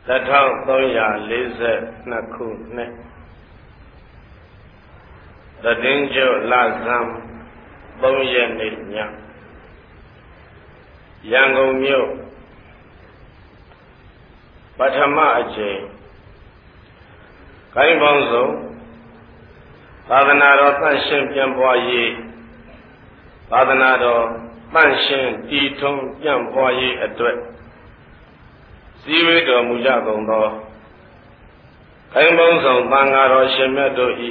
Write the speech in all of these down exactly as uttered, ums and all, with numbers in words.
တစ်ထောင်သုံးရာလေးဆယ်နှစ်ခုနှစ်သတ္တင်းကျွလဆန်းသုံးရက်နေ့ညရန်ကုန်မြို့ပထမအကြိမ်ကိုင်းပေါင်းစုံသာသနာတော်သန့်ရှင်းပြန့်ပွားရေးသာသနာတော်သန့်ရှင်းတည်ထုံးပြန့်ပွားရေးအတွက်စည်းဝေးတော်မူကြကုန်သောကိုင်းပေါင်းစုံသံဃာတော်ရှင်မြတ်တို့၏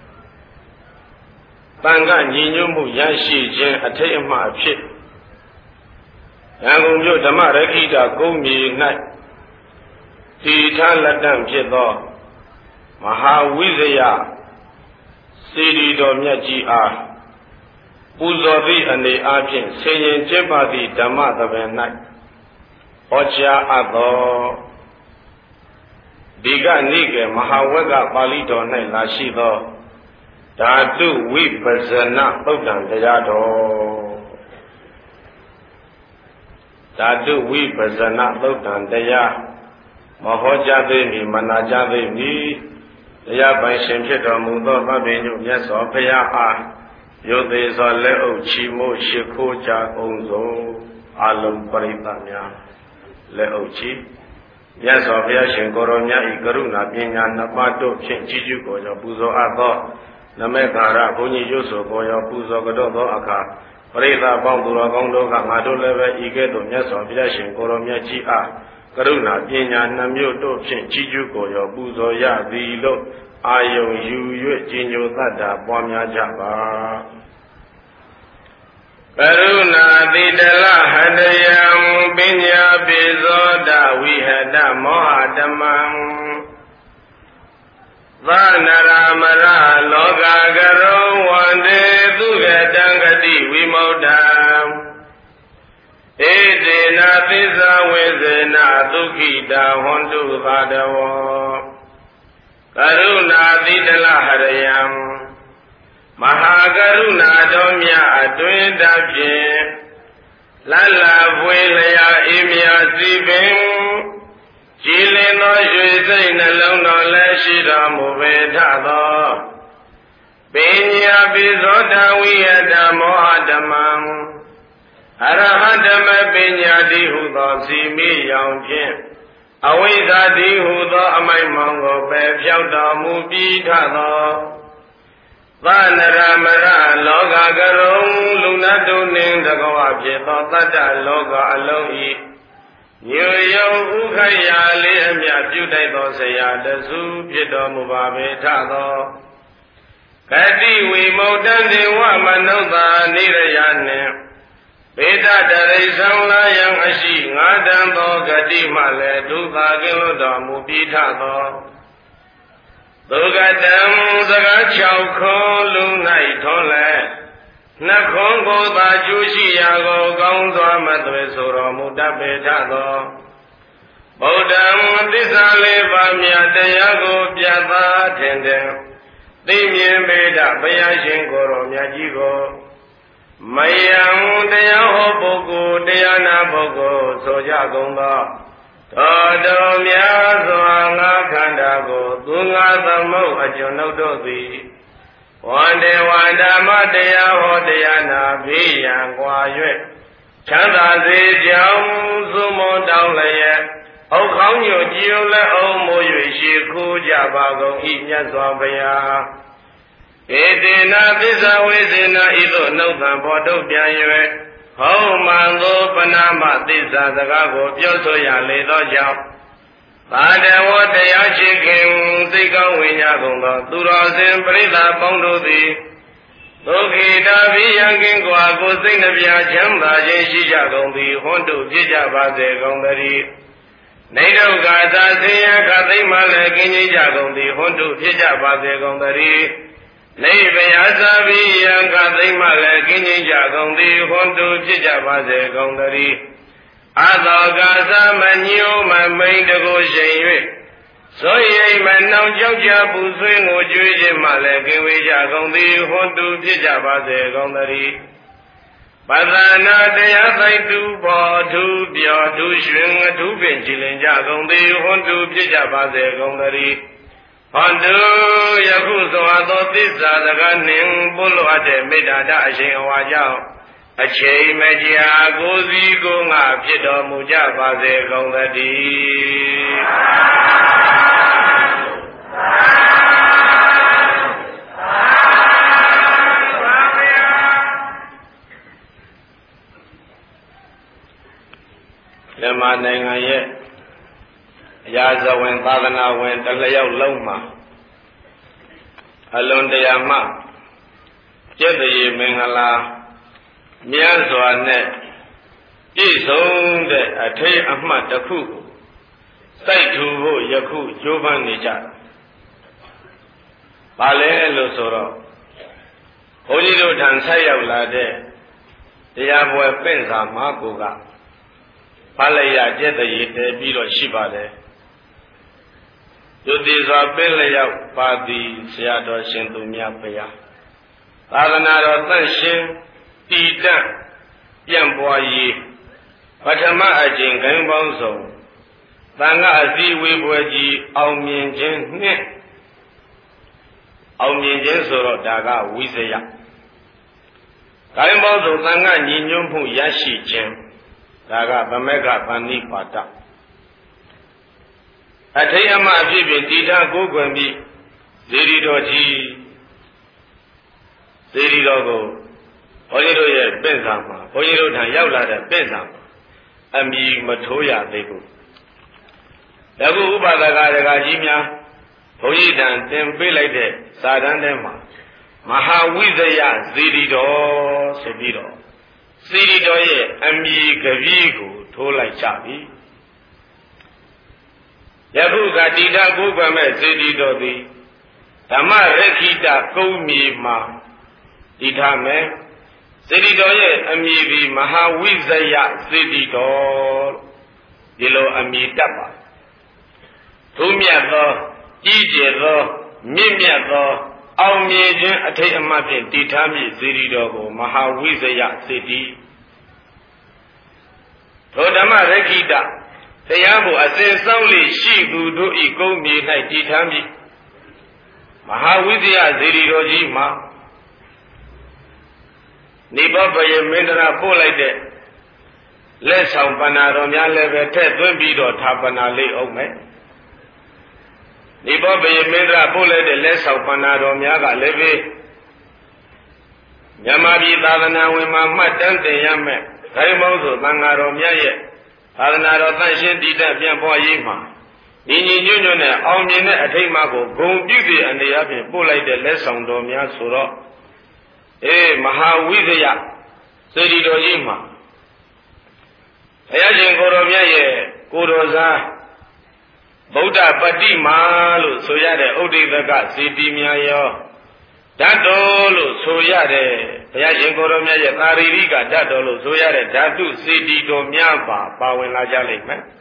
သံဃာညီညွတ်မှုရရှိခြင်းအထိတ်အမှတ်အဖြစ်ရန်ကုန်မြို့ဓမ္မရခိတကုန်းမြေ၌တည်ထားလက်တန့်ဖြစ်သောမဟာဝိဇယစေတီတော်မြတ်ကြီးအားပူဇော်သည့်အနေအားဖြင့်ဆင်ရင်ကျင့်ပါသည့်ဓမ္မသဘင်၌ဟောကြားအပ်သောဒီကနေ့ကမဟာဝဂ္ဂပါဠိတော်၌လာရှိသောဓာတုဝိပဇ္ဇနသုတ်တံတရားတော်ဓာတုဝိပဇ္ဇနသုတ်တံတရားမဟောကြားသေးမီမနာကြားသေးမီတရားပိုင်ရှင်ဖြစ်တော်မူသောသဗ္ဗညုမြတ်စွာဘုရားအားယုတ်သေးစွာလက်အုပ်ချီးမွမ်းရှိခိုးကြအောင်သောအလုံးပရိသတ်များလက်အုပ်ချီးမြတ်စွာဘုရားရှင်ကိုရောမြတ်ဤကရုဏာပညာနှစ်ပါးတို့ဖြင့်ကြီးကျူးကိုကြောပူဇော်အပ်သောနမေကာရဘုန်းကြီးရွတ်ဆိုကိုရောပူဇော်ကြတော့သောအခါပရိသတ်ပေါင်းသူတော်ကောင်းတို့ကငါတို့လည်းပဲဤကဲ့သို့မြတ်စွာဘုရားရှင်ကိုရောမြတ်ကြီးအားကရုဏာပညာနှမျိုးတို့ဖြင့်ကြီးကျူးကိုရောပူဇော်ရသည်လို့အာယုံယူ၍ကြီးညိုတတ်တာပွားများကြပါကရုဏာတိတလဟတယံပညာပိဇောတဝိဟတမောဟတမံသနရမရလောကကရောဝန္တေသူကတံဂတိဝိမု ṭ ံဧတေနသစ္စာဝေဇေနဒုက္ခိတာဟွန်တုသာတဝောကရုဏာတိတလဟရယံမဟာကရုဏာတော်မြတ်အတွင်တဖြင့်လလဖွေလျာအေးမြစီပင်ကြည်လင်သောရွှေစိတ်နှလုံးတော်လည်းရှိတော်မူပေထသောပညာပိဇောတဝိယတမောဟဓမ္မံအရဟတမပညာတိဟုသောစီမိရောင်ဖြင့်အဝိဇ္ဇာတိဟုသောအမိုက်မောင်ကိုပယ်ဖြောက်တော်မူပြီးထသောသနရမရလောကကရုံလူနတ်တို့နှင့်တကောဖြစ်သောတတ္တလောကအလုံးဤညွယုံဥခရာလေးအမြပြုတိုက်သောဆရာတစုဖြစ်တော်မူပါပေထသောဂတိဝိမု ṭ ံဒေဝမနုဿာနိရယနှင့်ဘေဒတရိသံလာယံအရှိငါတံသောဂတိမှလည်းဒုက္ခကင်းလွတ်တော်မူပြီးထသောဒုက္ခတံစကား၆ခွန်လူ၌ထွန်းလဲနှခွန်ကိုသာကျူးရှိရာကိုကောင်းစွာမသွေဆိုတော်မူတတ်ပေထသောဗုဒ္ဓံသစ္စာလေးပါးမြတ်တရားကိုပြတ်သားထင်တယ်သိမြင်ပေတဘုရားရှင်ကိုယ်တော်မြတ်ကြီးကိုမယံတရားဟောပုဂ္ဂိုလ်တရားနာပုဂ္ဂိုလ်ဆိုကြကုန်သောတော်တော်များစွာငါခန္ဓာကိုသူငါသမုတ်အကျွန်ုပ်တို့သည်ဝန္တေဝန္ဓမ္မတရားဟောတရားနာဘေးရန်ကွာ၍ချမ်းသာစေကြောင်းသုမွန်တောင်းလျက်အုတ်ခေါင်းညိုကြည်ုံလက်အောင်မိုး၍ရှိခိုးကြပါကုန်၏မြတ်စွာဘုရားဧတေနသစ္စာဝေဇေနဤသို့နှုတ်သံဘောထုတ်ပြန်၍ဟောမှန်သောပဏာမသစ္စာစကားကိုပြောဆိုရလေသောကြောင့်သာတဝတရားရှိခင်စိတ်ကောင်းဝင်ကြကုန်သောသူတော်စင်ပရိသတ်ပေါင်းတို့သည်ဒုက္ခိတာဘိယံကင်းကွာကိုစိတ်နှပြချမ်းသာခြင်းရှိကြကုန်သည်ဟွန်းတို့ဖြစ်ကြပါစေကုန်သတည်းနေဒုက္ခသာဆင်းရဲခသိမ့်မှလည်းကင်းကြီးကြကုန်သည်ဟွန်းတို့ဖြစ်ကြပါစေကုန်သတည်းနေဗယာသာဘိယံခသိမ့်မှလည်းကင်းကြီးကြကုန်သည်ဟွန်းတို့ဖြစ်ကြပါစေကုန်သတည်းအသောကာသမညိုမမိန်တကိုရှိန်၍ဇောရိမနှောင်ကြောက်ကြပူဆွေးကိုကြွေးခြင်းမှလည်းကင်းဝေးကြကုန်သည်ဟွန်းတူဖြစ်ကြပါစေကုန်သတည်းဗပသနာတရားသိတုဘောထုပြောထုရွှင်အထုပင်ကြည်လင်ကြကုန်သည်ဟွန်တုဖြစ်ကြပါစေကုန်သတည်းဟွန်တုယခုသောအသောသစ္စာစကားနှင့်ပုလိုအပ်တဲ့မေတ္တာတအရှင်အဝါကြောင့်အချိန်မကြာကိုယ်စီကိုယ်ငါဖြစ်တော်မူကြပါစေကုန်သတည်းမြန်မာနိုင်ငံရဲ့အရာဇဝင်သာသနာဝင်တစ်လျောက်လုံးမှာအလွန်တရာမှကျက်တရေမင်္ဂလာမြတ်စွာနဲ့ပြည့်စုံတဲ့အထိတ်အမှတ်တစ်ခုကိုစိုက်ထူဖို့ယခုကြိုးပမ်းနေကြတာ။ဘာလဲလို့ဆိုတော့ဘုန်းကြီးတို့ထံဆက်ရောက်လာတဲ့တရားပွဲပင့်စာမှာကိုကဖလျာကျက်တရေတည်ပြီးတော့ရှိပါတယ်။ယုတိစွာပင့်လျောက်ပါသည်ဆရာတော်ရှင်သူမြတ်ဘုရားသာသနာတော်သန့်ရှင်းတည်တံ့ပြန့်ပွားရေးပထမအကျင့်ခိုင်းပေါင်းစုံသံဃာအစည်းဝေးပွဲကြီးအောင်မြင်ခြင်းနှင့်အောင်မြင်ခြင်းဆိုတော့ဒါကဝိဇယခိုင်းပေါင်းစုံသံဃာညီညွတ်မှုရရှိခြင်းဒါကဗမေကပဏိပါဒအထိအမှအဖြစ်ဖြင့်တည်ထားကိုးကွယ်ပြီးဇေဒီတော်ကြီးဇေဒီတော်ကိုဘုန်းကြီးတို့ရဲ့ပင့်စာမှာဘုန်းကြီးတို့ထံရောက်လာတဲ့ပင့်စာမှာအမည်မထိုးရသေးဘူး။အခုဥပါဒကဒကာကြီးများဘုန်းကြီးထံတင်ပေးလိုက်တဲ့စာတမ်းထဲမှာမဟာဝိဇယဇေဒီတော်ဆိုပြီးတော့ဇေဒီတော်ရဲ့အမည်ကပီးကိုထိုးလိုက်ကြပြီ။ယခုကတိထကိုးကွယ်မဲ့ဇေဒီတော်သည်ဓမ္မရခိတကုံမြေမှာတည်ထားမယ်ဇေဒီတော်ရဲ့အမည်ဒီမဟာဝိဇယဇေဒီတော်ဒီလိုအမည်တက်ပါထုံးမြတ်သောကြီးကျယ်သောမြင့်မြတ်သောအောင်မြင်ခြင်းအထိတ်အမှတ်ဖြင့်တည်ထားမည့်ဇေဒီတော်ကိုမဟာဝိဇယဇေဒီထိုဓမ္မရခိတတရားကိုအစဉ်စောင့်လေရှိသူတို့ဤကုံမြေ၌တည်ထားမည့်မဟာဝိဇယဇေဒီတော်ကြီးမှာနိဗ္ဗာန်ဘယမင်းတရာပို့လိုက်တဲ့လက်ဆောင်ပဏ္ဏတော်များလည်းပဲထည့်သွင်းပြီးတော့ထာပနာလေးအောင်မယ်နိဗ္ဗာန်ဘယမင်းတရာပို့လိုက်တဲ့လက်ဆောင်ပဏ္ဏတော်များကလည်းပဲမြန်မာပြည်သာသနာဝင်မှာမှတ်တမ်းတင်ရမယ်ခိုင်းပေါင်းဆိုသံဃာတော်များရဲ့သာသနာတော်သန့်ရှင်းတည်တတ်ပြန်ပွားရေးမှာညီညီညွတ်ညွတ်နဲ့အောင်မြင်တဲ့အထိတ်အမှကိုဂုဏ်ပြုသည့်အနေအချင်းပို့လိုက်တဲ့လက်ဆောင်တော်များဆိုတော့အေးမဟာဝိဇယစေတီတော်ကြီးမှာဘုရားရှင်ကိုတော်မြတ်ရဲ့ကိုတော်စားဗုဒ္ဓပတိမာလို့ဆိုရတဲ့ဥဒိသကစေတီများရောဓာတ်တော်လို့ဆိုရတဲ့ဘုရားရှင်ကိုတော်မြတ်ရဲ့သာရိရိကဓာတ်တော်လို့ဆိုရတဲ့ဓာတုစေတီတော်များပါပါဝင်လာကြလိမ့်မယ်။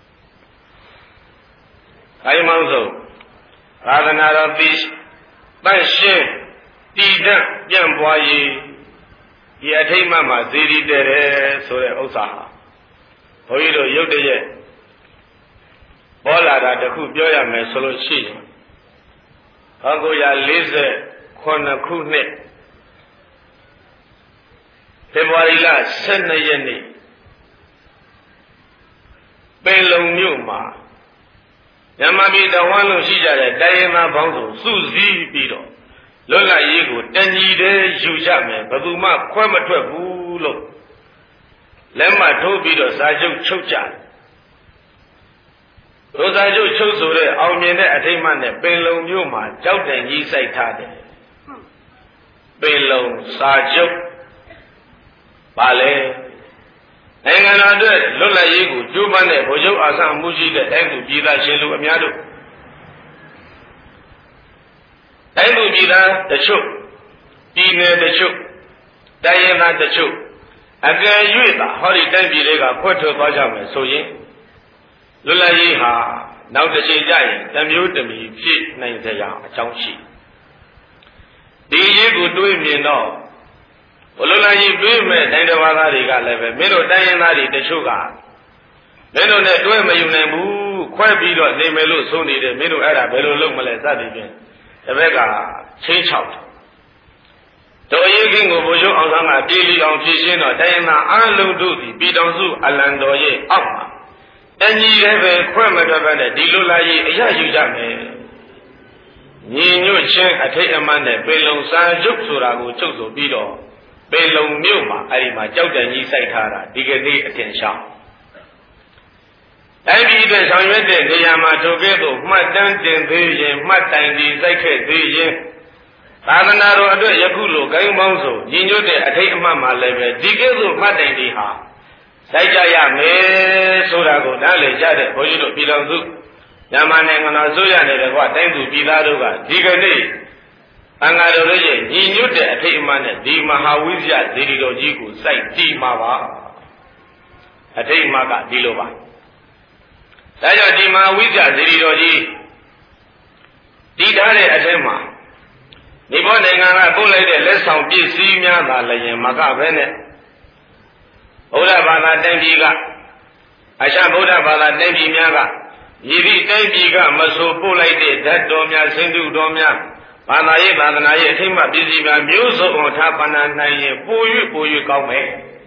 အဲဒီမောင်းဆုံးသာသနာတော်သိတန့်ရှင်းတည်တံ့ပြန့်ပွားရေးဒီအထိတ်မှမှာဇေဒီတဲ့တယ်ဆိုတဲ့ဥစ္စာဟာဘုန်းကြီးတို့ရုပ်တရက်ပေါ်လာတာတခုပြောရမယ်ဆိုလို့ရှိရင်၁၉၄ခုနှစ်ဖေဖော်ဝါရီလ၁၂ရက်နေ့ပင်လုံမြို့မှာမြန်မာပြည်တဝန်းလုံးရှိကြတဲ့တိုင်းရင်းသားပေါင်းစုစုစည်းပြီးတော့လွတ်လပ်ရေးကိုတညီတည်းယူကြမယ်ဘယ်သူမှခွဲမထွက်ဘူးလို့လက်မှတ်ထိုးပြီးတော့စာချုပ်ချုပ်ကြတယ်။ဒုစာချုပ်ချုပ်ဆိုတဲ့အောင်မြင်တဲ့အထိမ်းအမှတ်နဲ့ပင်လုံမြို့မှာကြောက်တယ်ကြီးစိုက်ထားတယ်။ပင်လုံစာချုပ်ပါလေနိုင်ငံတော်အတွက်လွတ်လပ်ရေးကိုကြိုးပမ်းတဲ့ဗိုလ်ချုပ်အာဆန်းမှုရှိတဲ့တိုင်းသူပြည်သားရှင်လူအများတို့တိုင်းသူပြည်သားတချို့ပြည်နယ်တချို့တိုင်းရင်းသားတချို့အကယ်၍သာဟောဒီတိုင်းပြည်တွေကခွဲထွက်သွားကြမယ်ဆိုရင်လွတ်လပ်ရေးဟာနောက်တစ်ချိန်ကျရင်တမျိုးတမီဖြစ်နိုင်စရာအကြောင်းရှိဒီရေးကိုတွေးမြင်တော့ဘလိုလာကြီးတွေးမဲ့တိုင်းတော်သားတွေကလည်းပဲမင်းတို့တိုင်းရင်းသားတွေတချို့ကမင်းတို့နဲ့တွဲမယူနိုင်ဘူးခွဲပြီးတော့နေမယ်လို့ဆိုနေတယ်မင်းတို့အဲ့ဒါဘယ်လိုလုပ်မလဲစသည်ဖြင့်တပည့်ကချင်းချောက်တော်ရေးခင်ကိုဘုရားအောင်ဆန်းကပြေးလီအောင်ဖြည့်ရှင်းတော့တိုင်းရင်းသားအလုံးတို့သည်ပြည်တော်စုအလံတော်ရဲ့အောက်မှာတညီလည်းပဲခွဲမထွက်ပဲနဲ့ဒီလိုလာရေးအရယူကြမယ်ညီညွတ်ချင်းအထိတ်အမှန်နဲ့ပေလုံစာချုပ်ဆိုတာကိုချုပ်ဆိုပြီးတော့ပေလုံမြို့မှာအဲ့ဒီမှာကြောက်တန်ကြီးစိုက်ထားတာဒီကနေ့အထင်ရှားတိုင်းပြည်အတွက်ဆောင်ရွက်တဲ့နေရာမှာထိုကဲ့သို့မှတ်တမ်းတင်သေးရင်မှတ်တိုင်ဒီစိုက်ခဲ့သေးရင်သာသနာတော်အတွက်ယခုလိုဂိုင်းပေါင်းစုံညီညွတ်တဲ့အထိတ်အမှန်မှာလည်းပဲဒီကဲ့သို့မှတ်တိုင်ဒီဟာစိုက်ကြရမယ်ဆိုတာကိုနားလည်ကြတဲ့ဘုန်းကြီးတို့ပြည်တော်စုမြန်မာနိုင်ငံတော်ဆိုရနေတဲ့ကွာတိုင်းသူပြည်သားတို့ကဒီကနေ့အင်္ဂါတော်ရဲ့ညီညွတ်တဲ့အထိတ်အမှန်နဲ့ဒီမဟာဝိဇ္ဇဇေဒီတော်ကြီးကိုစိုက်တည်မှာပါအထိတ်အမှန်ကဒီလိုပါဒါကြောင့်ဒီမဟာဝိဇ္ဇဇေဒီတော်ကြီးတည်ထားတဲ့အထက်မှာဒီဘောနိုင်ငံကပို့လိုက်တဲ့လက်ဆောင်ပစ္စည်းများသာလည်းမကပဲနဲ့ဘုရားဘာသာတိုင်းပြည်ကအရှဗုဒ္ဓဘာသာတိုင်းပြည်များကယီတိတိုင်းပြည်ကမဆိုပို့လိုက်တဲ့ဓာတ်တော်များဆင်းတုတော်များဘာသာရေးသာသနာရေးအထိမ့်မှပစ္စည်းများမျိုးစုံအောင်ထားပဏာနိုင်ရင်ပို၍ပို၍ကောင်းမယ်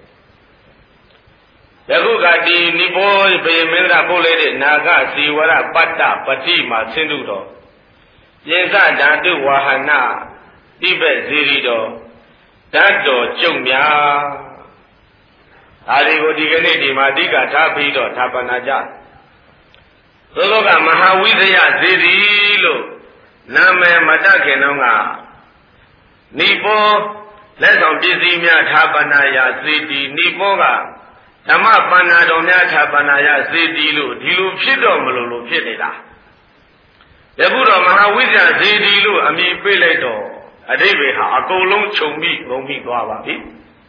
ယခုကဒီနိဘောဘေမင်းကပို့လိုက်တဲ့နာဂစီဝရပတ္တပတိမှာဆင်းတုတော်ယေသဓာတုဝါဟနာတိဘက်ဇီရီတော်ဓာတ်တော်ကျုံများဒါဒီကိုဒီကနေ့ဒီမှာအဓိကထားပြီးတော့ဌာပနာကြသို့သောကမဟာဝိဇ္ဇယဇေဒီလို့နာမည်မတတ်ခင်တော့ကနိဘောလက်ဆောင်ပစ္စည်းများဌာပနာယဇေဒီနိဘောကဓမ္မပန္နာတော်များဌာပနာယဇေဒီလို့ဒီလိုဖြစ်တော့မလို့လို့ဖြစ်နေတာယခုတော့မဟာဝိဇ္ဇဇေဒီလို့အမည်ပေးလိုက်တော့အတိပ္ပယ်ဟာအကုန်လုံးခြုံပြီးငုံပြီးသွားပါပြီ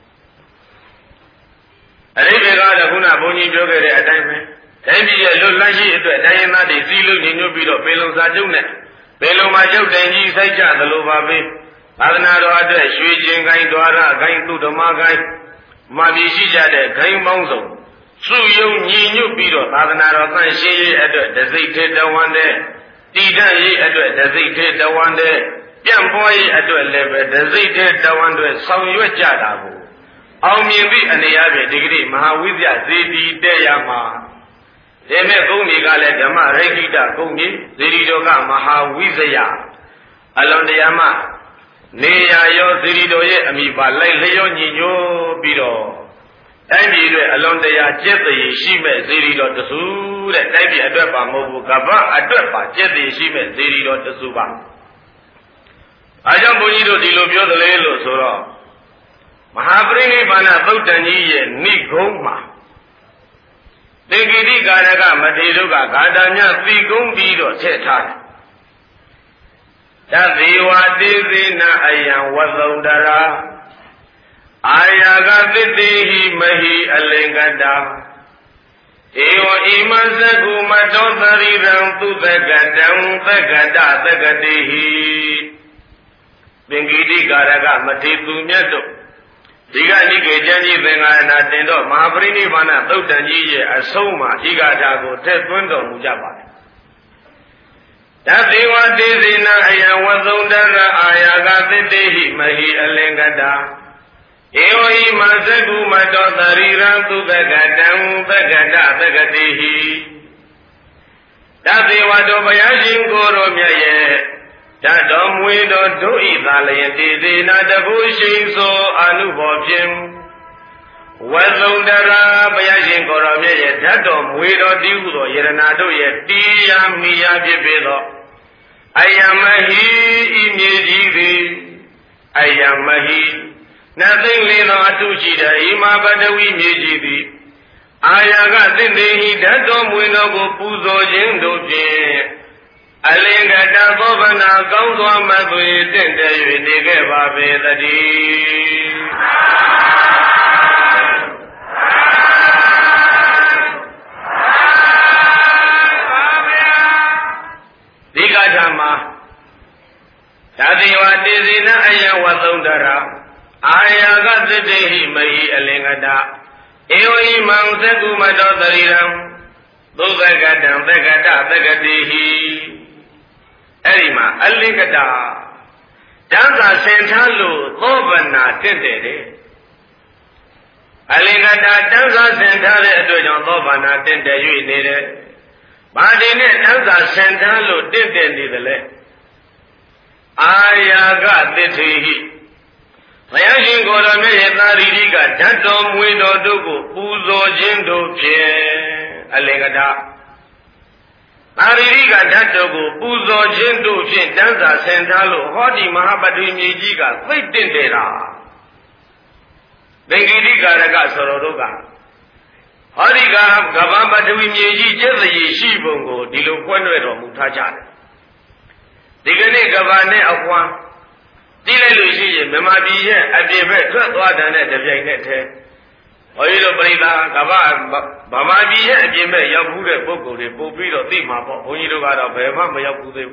အတိပ္ပယ်ကတော့ခုနဘုန်းကြီးပြောခဲ့တဲ့အတိုင်းပဲတိုင်းပြည်ရဲ့လွတ်လပ်ရေးအတွက်တိုင်းရင်းသားတွေစီးလုံးညီညွတ်ပြီးတော့ပေလုံစာချုပ်နဲ့ပေလုံမှာချုပ်တိုင်ကြီးစိုက်ကြသလိုပါပဲသာသနာတော်အတွက်ရွှေကျင်ကိုင်းဒွါရကိုင်းသူဓမ္မကိုင်းမာပြည်ရှိကြတဲ့ဂိမ်းပေါင်းစုံစုယုံညီညွတ်ပြီးတော့သာသနာတော်သန့်ရှင်းရေးအတွက်တစိတ်ထေတဝန်တဲ့တည်တတ်ရေးအတွက်တစိတ်ထေတဝန်တဲ့ပြန့်ပွားရေးအတွက်လည်းပဲတစိတ်ထေတဝန်တွေဆောင်ရွက်ကြတာကိုအောင်မြင်သည့်အနေအချင်းဒီကနေ့မဟာဝိဇ္ဇဇေဒီတဲ့ရမှာဒီမဲ့ကုန်းကြီးကလည်းဓမ္မရိခိတကုန်းကြီးဇေဒီတော်ကမဟာဝိဇ္ဇယအလွန်တရာမှနေရရောဇေဒီတော်ရဲ့အမိပါလိုက်လျောညီညွတ်ပြီးတော့တိုင်းပြည်တွေအလွန်တရာကျက်သေးရှိမဲ့ဇေဒီတော်တဆူတဲ့တိုင်းပြည်အတွက်ပါမဟုတ်ဘူးကပ္ပအတွက်ပါကျက်သေးရှိမဲ့ဇေဒီတော်တဆူပါအားကြောင့်ဘုန်းကြီးတို့ဒီလိုပြောသလဲလို့ဆိုတော့မဟာပရိနိဗ္ဗာန်သုတ်တန်ကြီးရဲ့ဏိဂုံးမှာသင်္ကိတိကာရကမထေရုကဂါထာများသိကုံးပြီးတော့ထည့်ထားတယ်။တသေဝတေသေနအယံဝသုန္ဒရာအာယာကသစ္တိဟိမဟိအလင်္ကတာဧဝဣမသကုမတောသရိရံသူသကတံသကတသကတိဟိသင်္ကိတိကာရကမထေသူမြတ်တို့ဒီကနိကေကျမ်းကြီးသင်္ဃာနာတင်တော့မဟာပရိနိဗ္ဗာန်သုတ်တန်ကြီးရဲ့အဆုံးမှာဤဂါထာကိုထည့်သွင်းတော်မူကြပါတယ်။တသေဝတေဇေနအယံဝသုန္ဒရအာယာကသစ္တိဟိမဟိအလင်္ကတာဧဝဟိမသကုမတောသရိရံသူသကတံသကတသကတိဟိတသေဝတောဘုရားရှင်ကိုယ်တော်မြတ်ရဲ့ဓာတ်တော်မွေတော်တို့ဤသာလျင်တေသေနာတကုရှိန်သောအနုဘောဖြင့်ဝသုန္ဒရာဘုရားရှင်ကိုယ်တော်မြတ်ရဲ့ဓာတ်တော်မွေတော်တည်ဟုသောယရနာတို့ရဲ့တရားမိယာဖြစ်ပေသောအယမဟိဤမြေကြီးသည်အယမဟိနသိမ့်လေသောအထုရှိတဲ့ဣမပတဝီမြေကြီးသည်အာယာကသစ္စေဟိဓာတ်တော်မွေတော်ကိုပူဇော်ခြင်းတို့ဖြင့်အလင်္ကတသောဗနာကောင်းစွာမသွေတင့်တယ်၍နေခဲ့ပါပေသတည်းဒီကထာမှာဓာတိဝတေဇေနအယံဝသုန္ဒရာ Ayaka Siddhi Mahi Alingata Eoi Mang Seku Mato Tariram Duvagatam Vagata Vagatihi Erima Alingata Danza Sentalu Govana Tente Alingata Danza Sentale Adojan Govana Tente Yuinide Badine Danza Sentalu Tente Nidale Ayaka Siddhi Mayashin Gorame Yatarika Tatom Wido Dugu Uzo Jindo Pien Alingata Aririka Tatogu Uzo Jindo Pien Danza Sentalo Hodi Mahabadu Mijiga Vitindera Bengirika Raga Soroga Hodiga Gavambadu Miji Jezi Shibungo Dilu Quenero Mutaja Digane Gavane Aqua Dilushi, Mamabi, a dear Twat and at the Janet. Oil Brida, Gava, Bamabi, a dear Yabuda Boko, the Popilo Tima, only to God of Mama Yabude.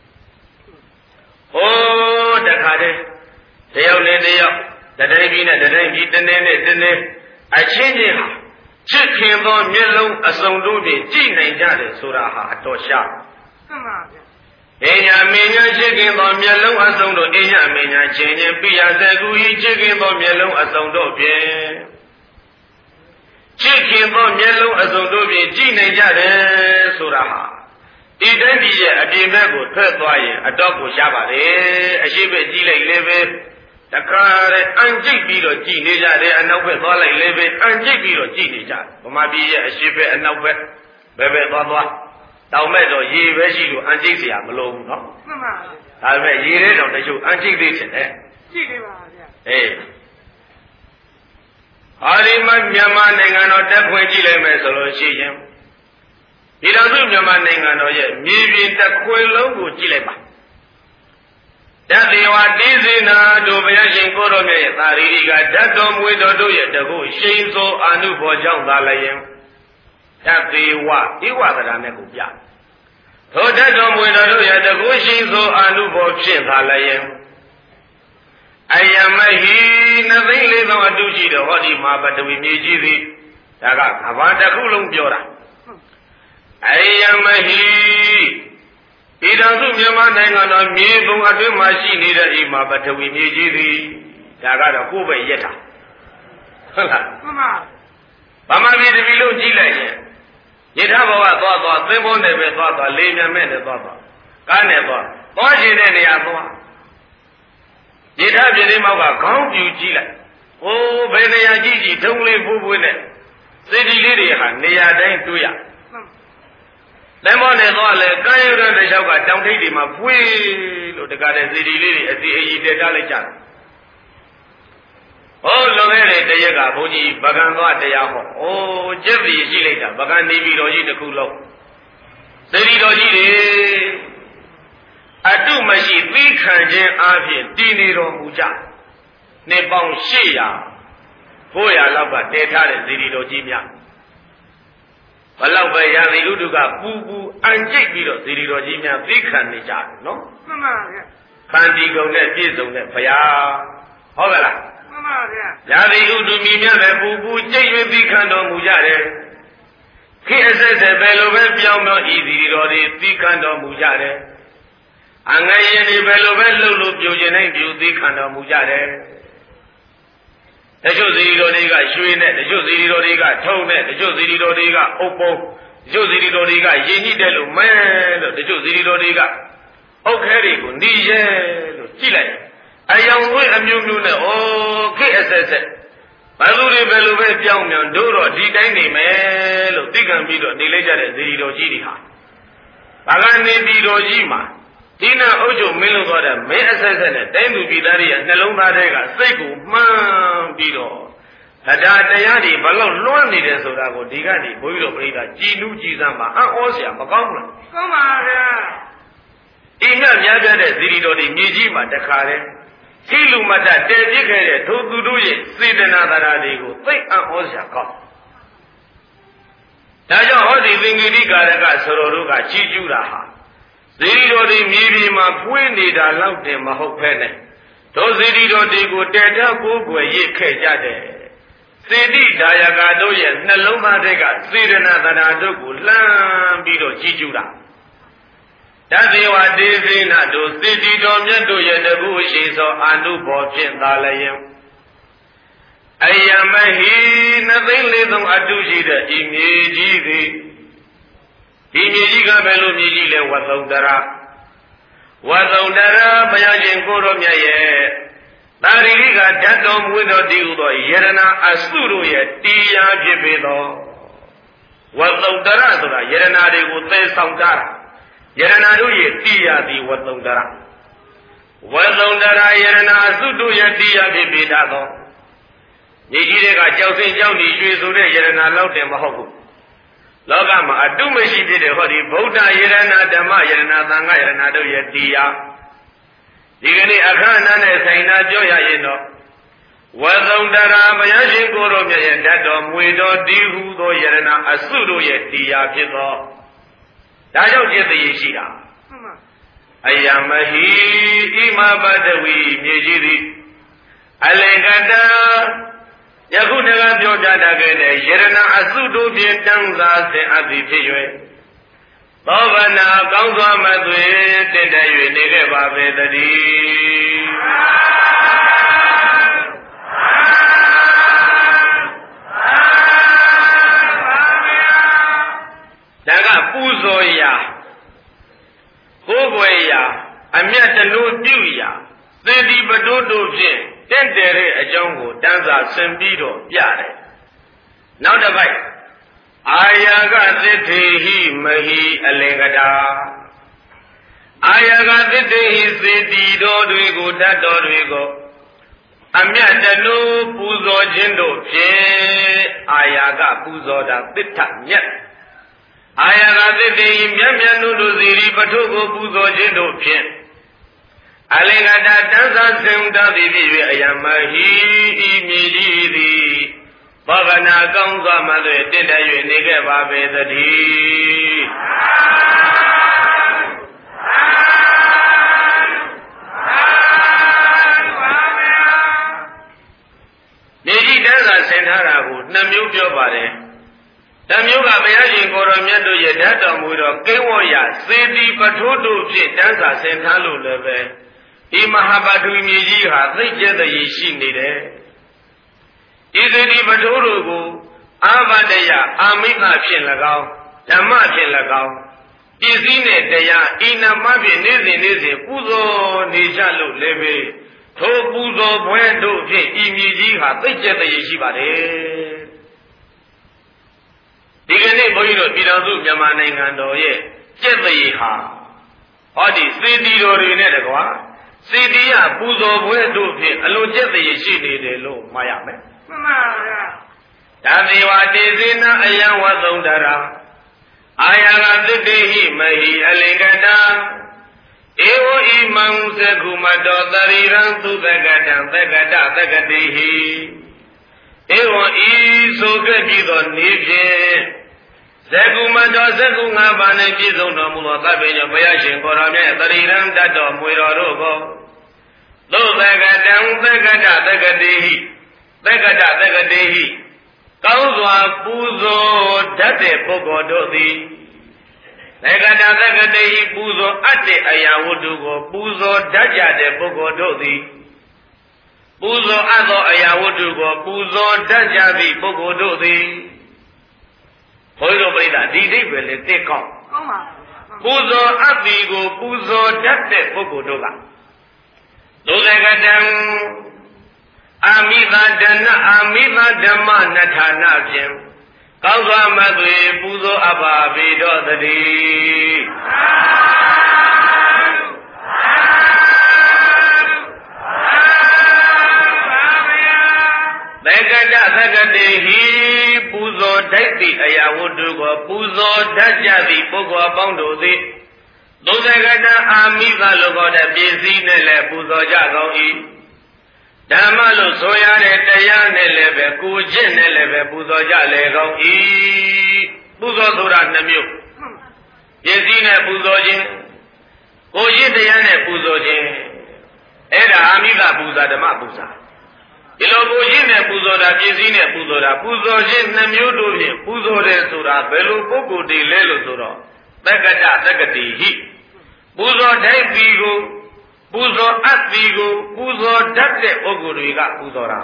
Oh, the Kade, the Yonea, the Davina, the Name, the Name, the Name, I change it. Chick him on Milo, a song doing, Gin and Jade, Suraha, Tosha. Enya menya chicken on Melo Asondo, Enya menya changing Pia Zagui, chicken on Melo Asondo, Pien. Chicken on Melo Asondo, Gin and Jade, Suraha. It then be a Dimago, third boy, a dog with Shabare, a sheep at Gile Leve, the car, and Jig Beetle, Ginaja, and no way, all I live it, and Jig Beetle, Ginaja. For my be a sheep and no way, Bebe Baba. Now, Meadow, ye Vesilu, and Jixia, Malone, no? I read ye read on the show, and Jixia, eh? Eh. Ariman Yaman and not that way, Gile Mesolo, he doesn't Yaman and or yet, maybe the Quillo, Gileba. That they were dizzy now, do Viajan Korome, Ariga, that don't wait or do it, the whole shame so I knew for John Valayam. That they were, he was a Nakuya. So that don't wait or do it, the whole shame so I knew for Jim Valayam. I am a he, nothing less than a duty, the Hodi Ma, but we may give I want a Kulum Jora. I am a he. He doesn't be a man on a me from a machine either, Ima, but we may give the Daga Kuba Yeta. Mama made a below Gila. Yet have a thought, they won't ever thought, a lame man, a thought. Can't never. Watch it any other. Yet have the name of a count you Gila. Oh, Venia Gigi, don't leave who win it. City lady, near Dane to ya. Lemon is all a kind of the show got down to him a wheel to got a city lady at the age of Dalijan. Oh, look at it, the Yaga, Boji, Baganga, the Yaho. Oh, Jeffrey, she later, Bagan Navy Rogi the Kulo. City Rogi, I do my sheep, we can get Avian, Dinero Muja, Nepon Shia, Boya Lava, Deta, City Rogimia. Allow by Yari Uduga, Boo Boo, and Jake Beetle, City Rogimia, Vikan Nija, no? Candy go net, Bizzle net, Paya. However, Yari Udumia, Boo Boo, Jake Vikando Mujare. He says a bellow, Biamo, easy, Rodi, Vikando Mujare. And I any bellow, bellow, Eugene, Vikando Mujare. The Josie Rodiga, Shuinet, the Josie Rodiga, Tonet, the Josie Rodiga, Oppo, Josie Rodiga, Yeni Delu, man, the Josie Rodiga, Okay, Nije, Chile. I am with a new moon, oh, K S S. Mazuri Beluve, Piamian, Doro, Ditani, Melo, Digan Bido, the later Zero Giriha. Pagani Bido Jima. Tina Ojo Milogoda may assassinate, then to be Daria, Neloma Rega, Seku, Man Bido. Tadayadi, Balon, Lonely, Sodago, Digani, Boyo Brida, Ginu Gizamba, and Osia, Macomla. Come on, Ina Yaga, Zirido, the Mijima, the Kare. Hilumata, dedicated to do it, see the Nadaradigo, take an Osia cop. Taja Hodi Vingiga, Sororuga, Chijuraha. Zero the Miri, my queen, need a loud in my hope penny. တို့စီတီတို့ဒီကိုတေထကိုကိုယ်ရိတ်ခဲ့ကြတယ်စေတိဒါယကတို့ရဲ့နှလုံးသားတွေကစေရနာတရားတို့ကိုလှမ်းပြီးတော့ကြည်ကျူတာတသေဝတေဇိနတို့စေတီတော်မြတ်တို့ရဲ့တကူရှိသောအာနုဘောဖြင့်သာလျင်အယမဟိနှစ်သိန်းလေးသုံးအတုရှိတဲ့ဤမြေကြီးသည်ဒီမြေကြီးကဘယ်လိုမြေကြီးလဲဝသုံတရဝသုံတရဘုရားရှင်ကိုရောမြတ်ရဲ့သာရိကဓာတ်တော်မူသောတည်ဟူသောယရဏအစုတို့ရဲ့တရားဖြစ်ပေသောဝသုံတရဆိုတာယရဏတွေကိုသဲဆောင်ကြတာယရဏတို့ရဲ့တရားသည်ဝသုံတရဝသုံတရယရဏအစုတို့ရဲ့တရားဖြစ်ပေတတ်သောမြေကြီးတွေကကြောက်စင်ကြောက်ဒီရွှေဆိုတဲ့ယရဏလောက်တယ်မဟုတ်ဘူးလောကမှာအတုမရှိဖြစ်တဲ့ဟောဒီဗုဒ္ဓယရဏဓမ္မယရဏသံဃာယရဏတို့ရဲ့တရားဒီကနေ့အခမ်းအနားနဲ့ဆိုင်တာပြောရရင်တော့ဝသုံတရာဘုရားရှင်ကိုယ်တော်မြတ်ရဲ့ဓာတ်တော်မွေတော်ဒီဟုသောယရဏအစုတို့ရဲ့တရားဖြစ်သောဒါကြောင့်จิตသိရှိတာအယမဟိဣမပတဝီမြေကြီးသည်အလင်္ကတယခုတကပြောပြတတ်ခဲ့တဲ့ယရဏအစုတို့ဖြင့်တန်းစားစဉ်အသည်ဖြစ်၍သောဗနာကောင်းစွာမသွေတင့်တယ်၍နေခဲ့ပါပေတည်းဒါကပူဇော်ရာကိုယ်ွယ်ရာအမြတ်တလို့ပြုရာသေတိပတိုးတို့ဖြင့်တင့်တယ်တဲ့အကြောင်းကိုတန်းစာဆင်ပြီးတော့ပြတယ်နောက်တစ်ပိုက်အာယာကသစ္ထေဟိမဟိအလင်္ကတာအာယာကသစ္ထေဟိစေတီတော်တွေကိုဓာတ်တော်တွေကိုအမြတ်တလို့ပူဇော်ခြင်းတို့ဖြင့်အာယာကပူဇော်တာသစ္ထမြတ်အာယာကသစ္ထေဟိမြတ်မြတ်တို့တို့စီရီပထုကိုပူဇော်ခြင်းတို့ဖြင့်အလင်္ကတာတန်းစာစင်တသည်ဖြစ်၍အယမဟိဤမြေကြီးသည်ဘာဝနာကောင်းစွာမှလည်းတင့်တယ်၍နေခဲ့ပါပေသတည်းမြေကြီးတန်းစာဆင်ထားတာကိုနှစ်မျိုးပြောပါတယ်တစ်မျိုးကဘုရားရှင်ကိုယ်တော်မြတ်တို့ရဲ့ဓာတ်တော်မူသောကိဝောရစေတီပထိုးတို့ဖြင့်တန်းစာဆင်ထားလို့လည်းပဲဒီမဟာပတုမြေကြီးဟာသိကျက်တည်းရှိနေတယ်ဤစေတီပထိုးတို့ကိုအာဘတယအာမိကဖြင့်၎င်းဓမ္မဖြင့်၎င်းပစ္စည်းနဲ့တရားဤနာမဖြင့်နေ့စဉ်နေ့စဉ်ပူဇော်နေကြလို့လည်းပဲထိုပူဇော်ပွဲတို့ဖြင့်ဤမြေကြီးဟာသိကျက်တည်းရှိပါတယ်ဒီကနေ့ဘုန်းကြီးတို့ပြည်တော်စုမြန်မာနိုင်ငံတော်ရဲ့ကျက်တည်းဟာဟောဒီစေတီတော်တွေနဲ့တကွာစေတီရပူဇော်ပွဲတို့ဖြင့်အလိုကျက်တည်းရှိနေတယ်လို့မှားရမယ်မှန်ပါဗျာဒါသေဝတေဇေနအယံဝသုံတရာအာယာကသစ္တိဟိမဟိအလင်္ကတာဧဝဣမံသကုမတောတရိရံသုတကတံသက္ကတသက္ကတိဟိဧဝံဤဆိုခဲ့ပြီးသောနေဖြင့်သကုမတောသကုငါးပါးနှင့်ပြည့်စုံတော်မူသောသဗ္ဗညဘုရားရှင်ကိုယ်တော်မြတ်တရိရံတတ်တော်မွေတော်တို့ကိုသုတကတံသက္ကတသက္ကတိဟိသက္ကတသက္ကတိဟိကောင်းစွာပူဇော်တတ်တဲ့ပုဂ္ဂိုလ်တို့သည်သက္ကတသက္ကတိဟိပူဇော်အပ်တဲ့အရာဝတ္ထုကိုပူဇော်တတ်ကြတဲ့ပုဂ္ဂိုလ်တို့သည်ပူဇော်အပ်သောအရာဝတ္ထုကိုပူဇော်တတ်ကြသည့်ပုဂ္ဂိုလ်တို့သည်ဘုရားတို့ပြိဿဒီအိဗယ်လေတက်ကောင်းကောင်းပါပူဇော်အပ်သည်ကိုပူဇော်တတ်တဲ့ပုဂ္ဂိုလ်တို့ကသုသကတံအာမိသဒနာအာမိသဓမ္မနထာနာဖြင့်ကောင်းစွာမသွေပူဇော်အပ်ပါပေတော်တည်းသက္ကတသက္ကတိဟိပူဇော်တတ်သည့်အရာဝတ္ထုကိုပူဇော်တတ်ကြသည့်ပုဂ္ဂိုလ်အပေါင်းတို့သည်သုသကတအာမိသလောကောတဲ့ပစ္စည်းနဲ့လည်းပူဇော်ကြကောင်း၏ဓမ္မလို့ဆိုရတဲ့တရားနဲ့လည်းပဲကိုကျင့်နဲ့လည်းပဲပူဇော်ကြလေကောင်း၏ပူဇော်ဆိုတာနှမျိုးပစ္စည်းနဲ့ပူဇော်ခြင်းကိုကျင့်တရားနဲ့ပူဇော်ခြင်းအဲ့ဒါအာမိသပူဇာဓမ္မပူဇာဒီလိုကိုရှင်းနဲ့ပူဇော်တာပြည့်စည်နဲ့ပူဇော်တာပူဇော်ခြင်းနှမျိုးတို့ဖြင့်ပူဇော်တယ်ဆိုတာဘယ်လိုပုဂ္ဂိုလ်တည်းလဲလို့ဆိုတော့သက္ကတသက္ကတိဟိပူဇော်တိုင်းပြီးကိုပူဇော်အပ်ပြီးကိုပူဇော်တတ်တဲ့ပုဂ္ဂိုလ်တွေကပူဇော်တာ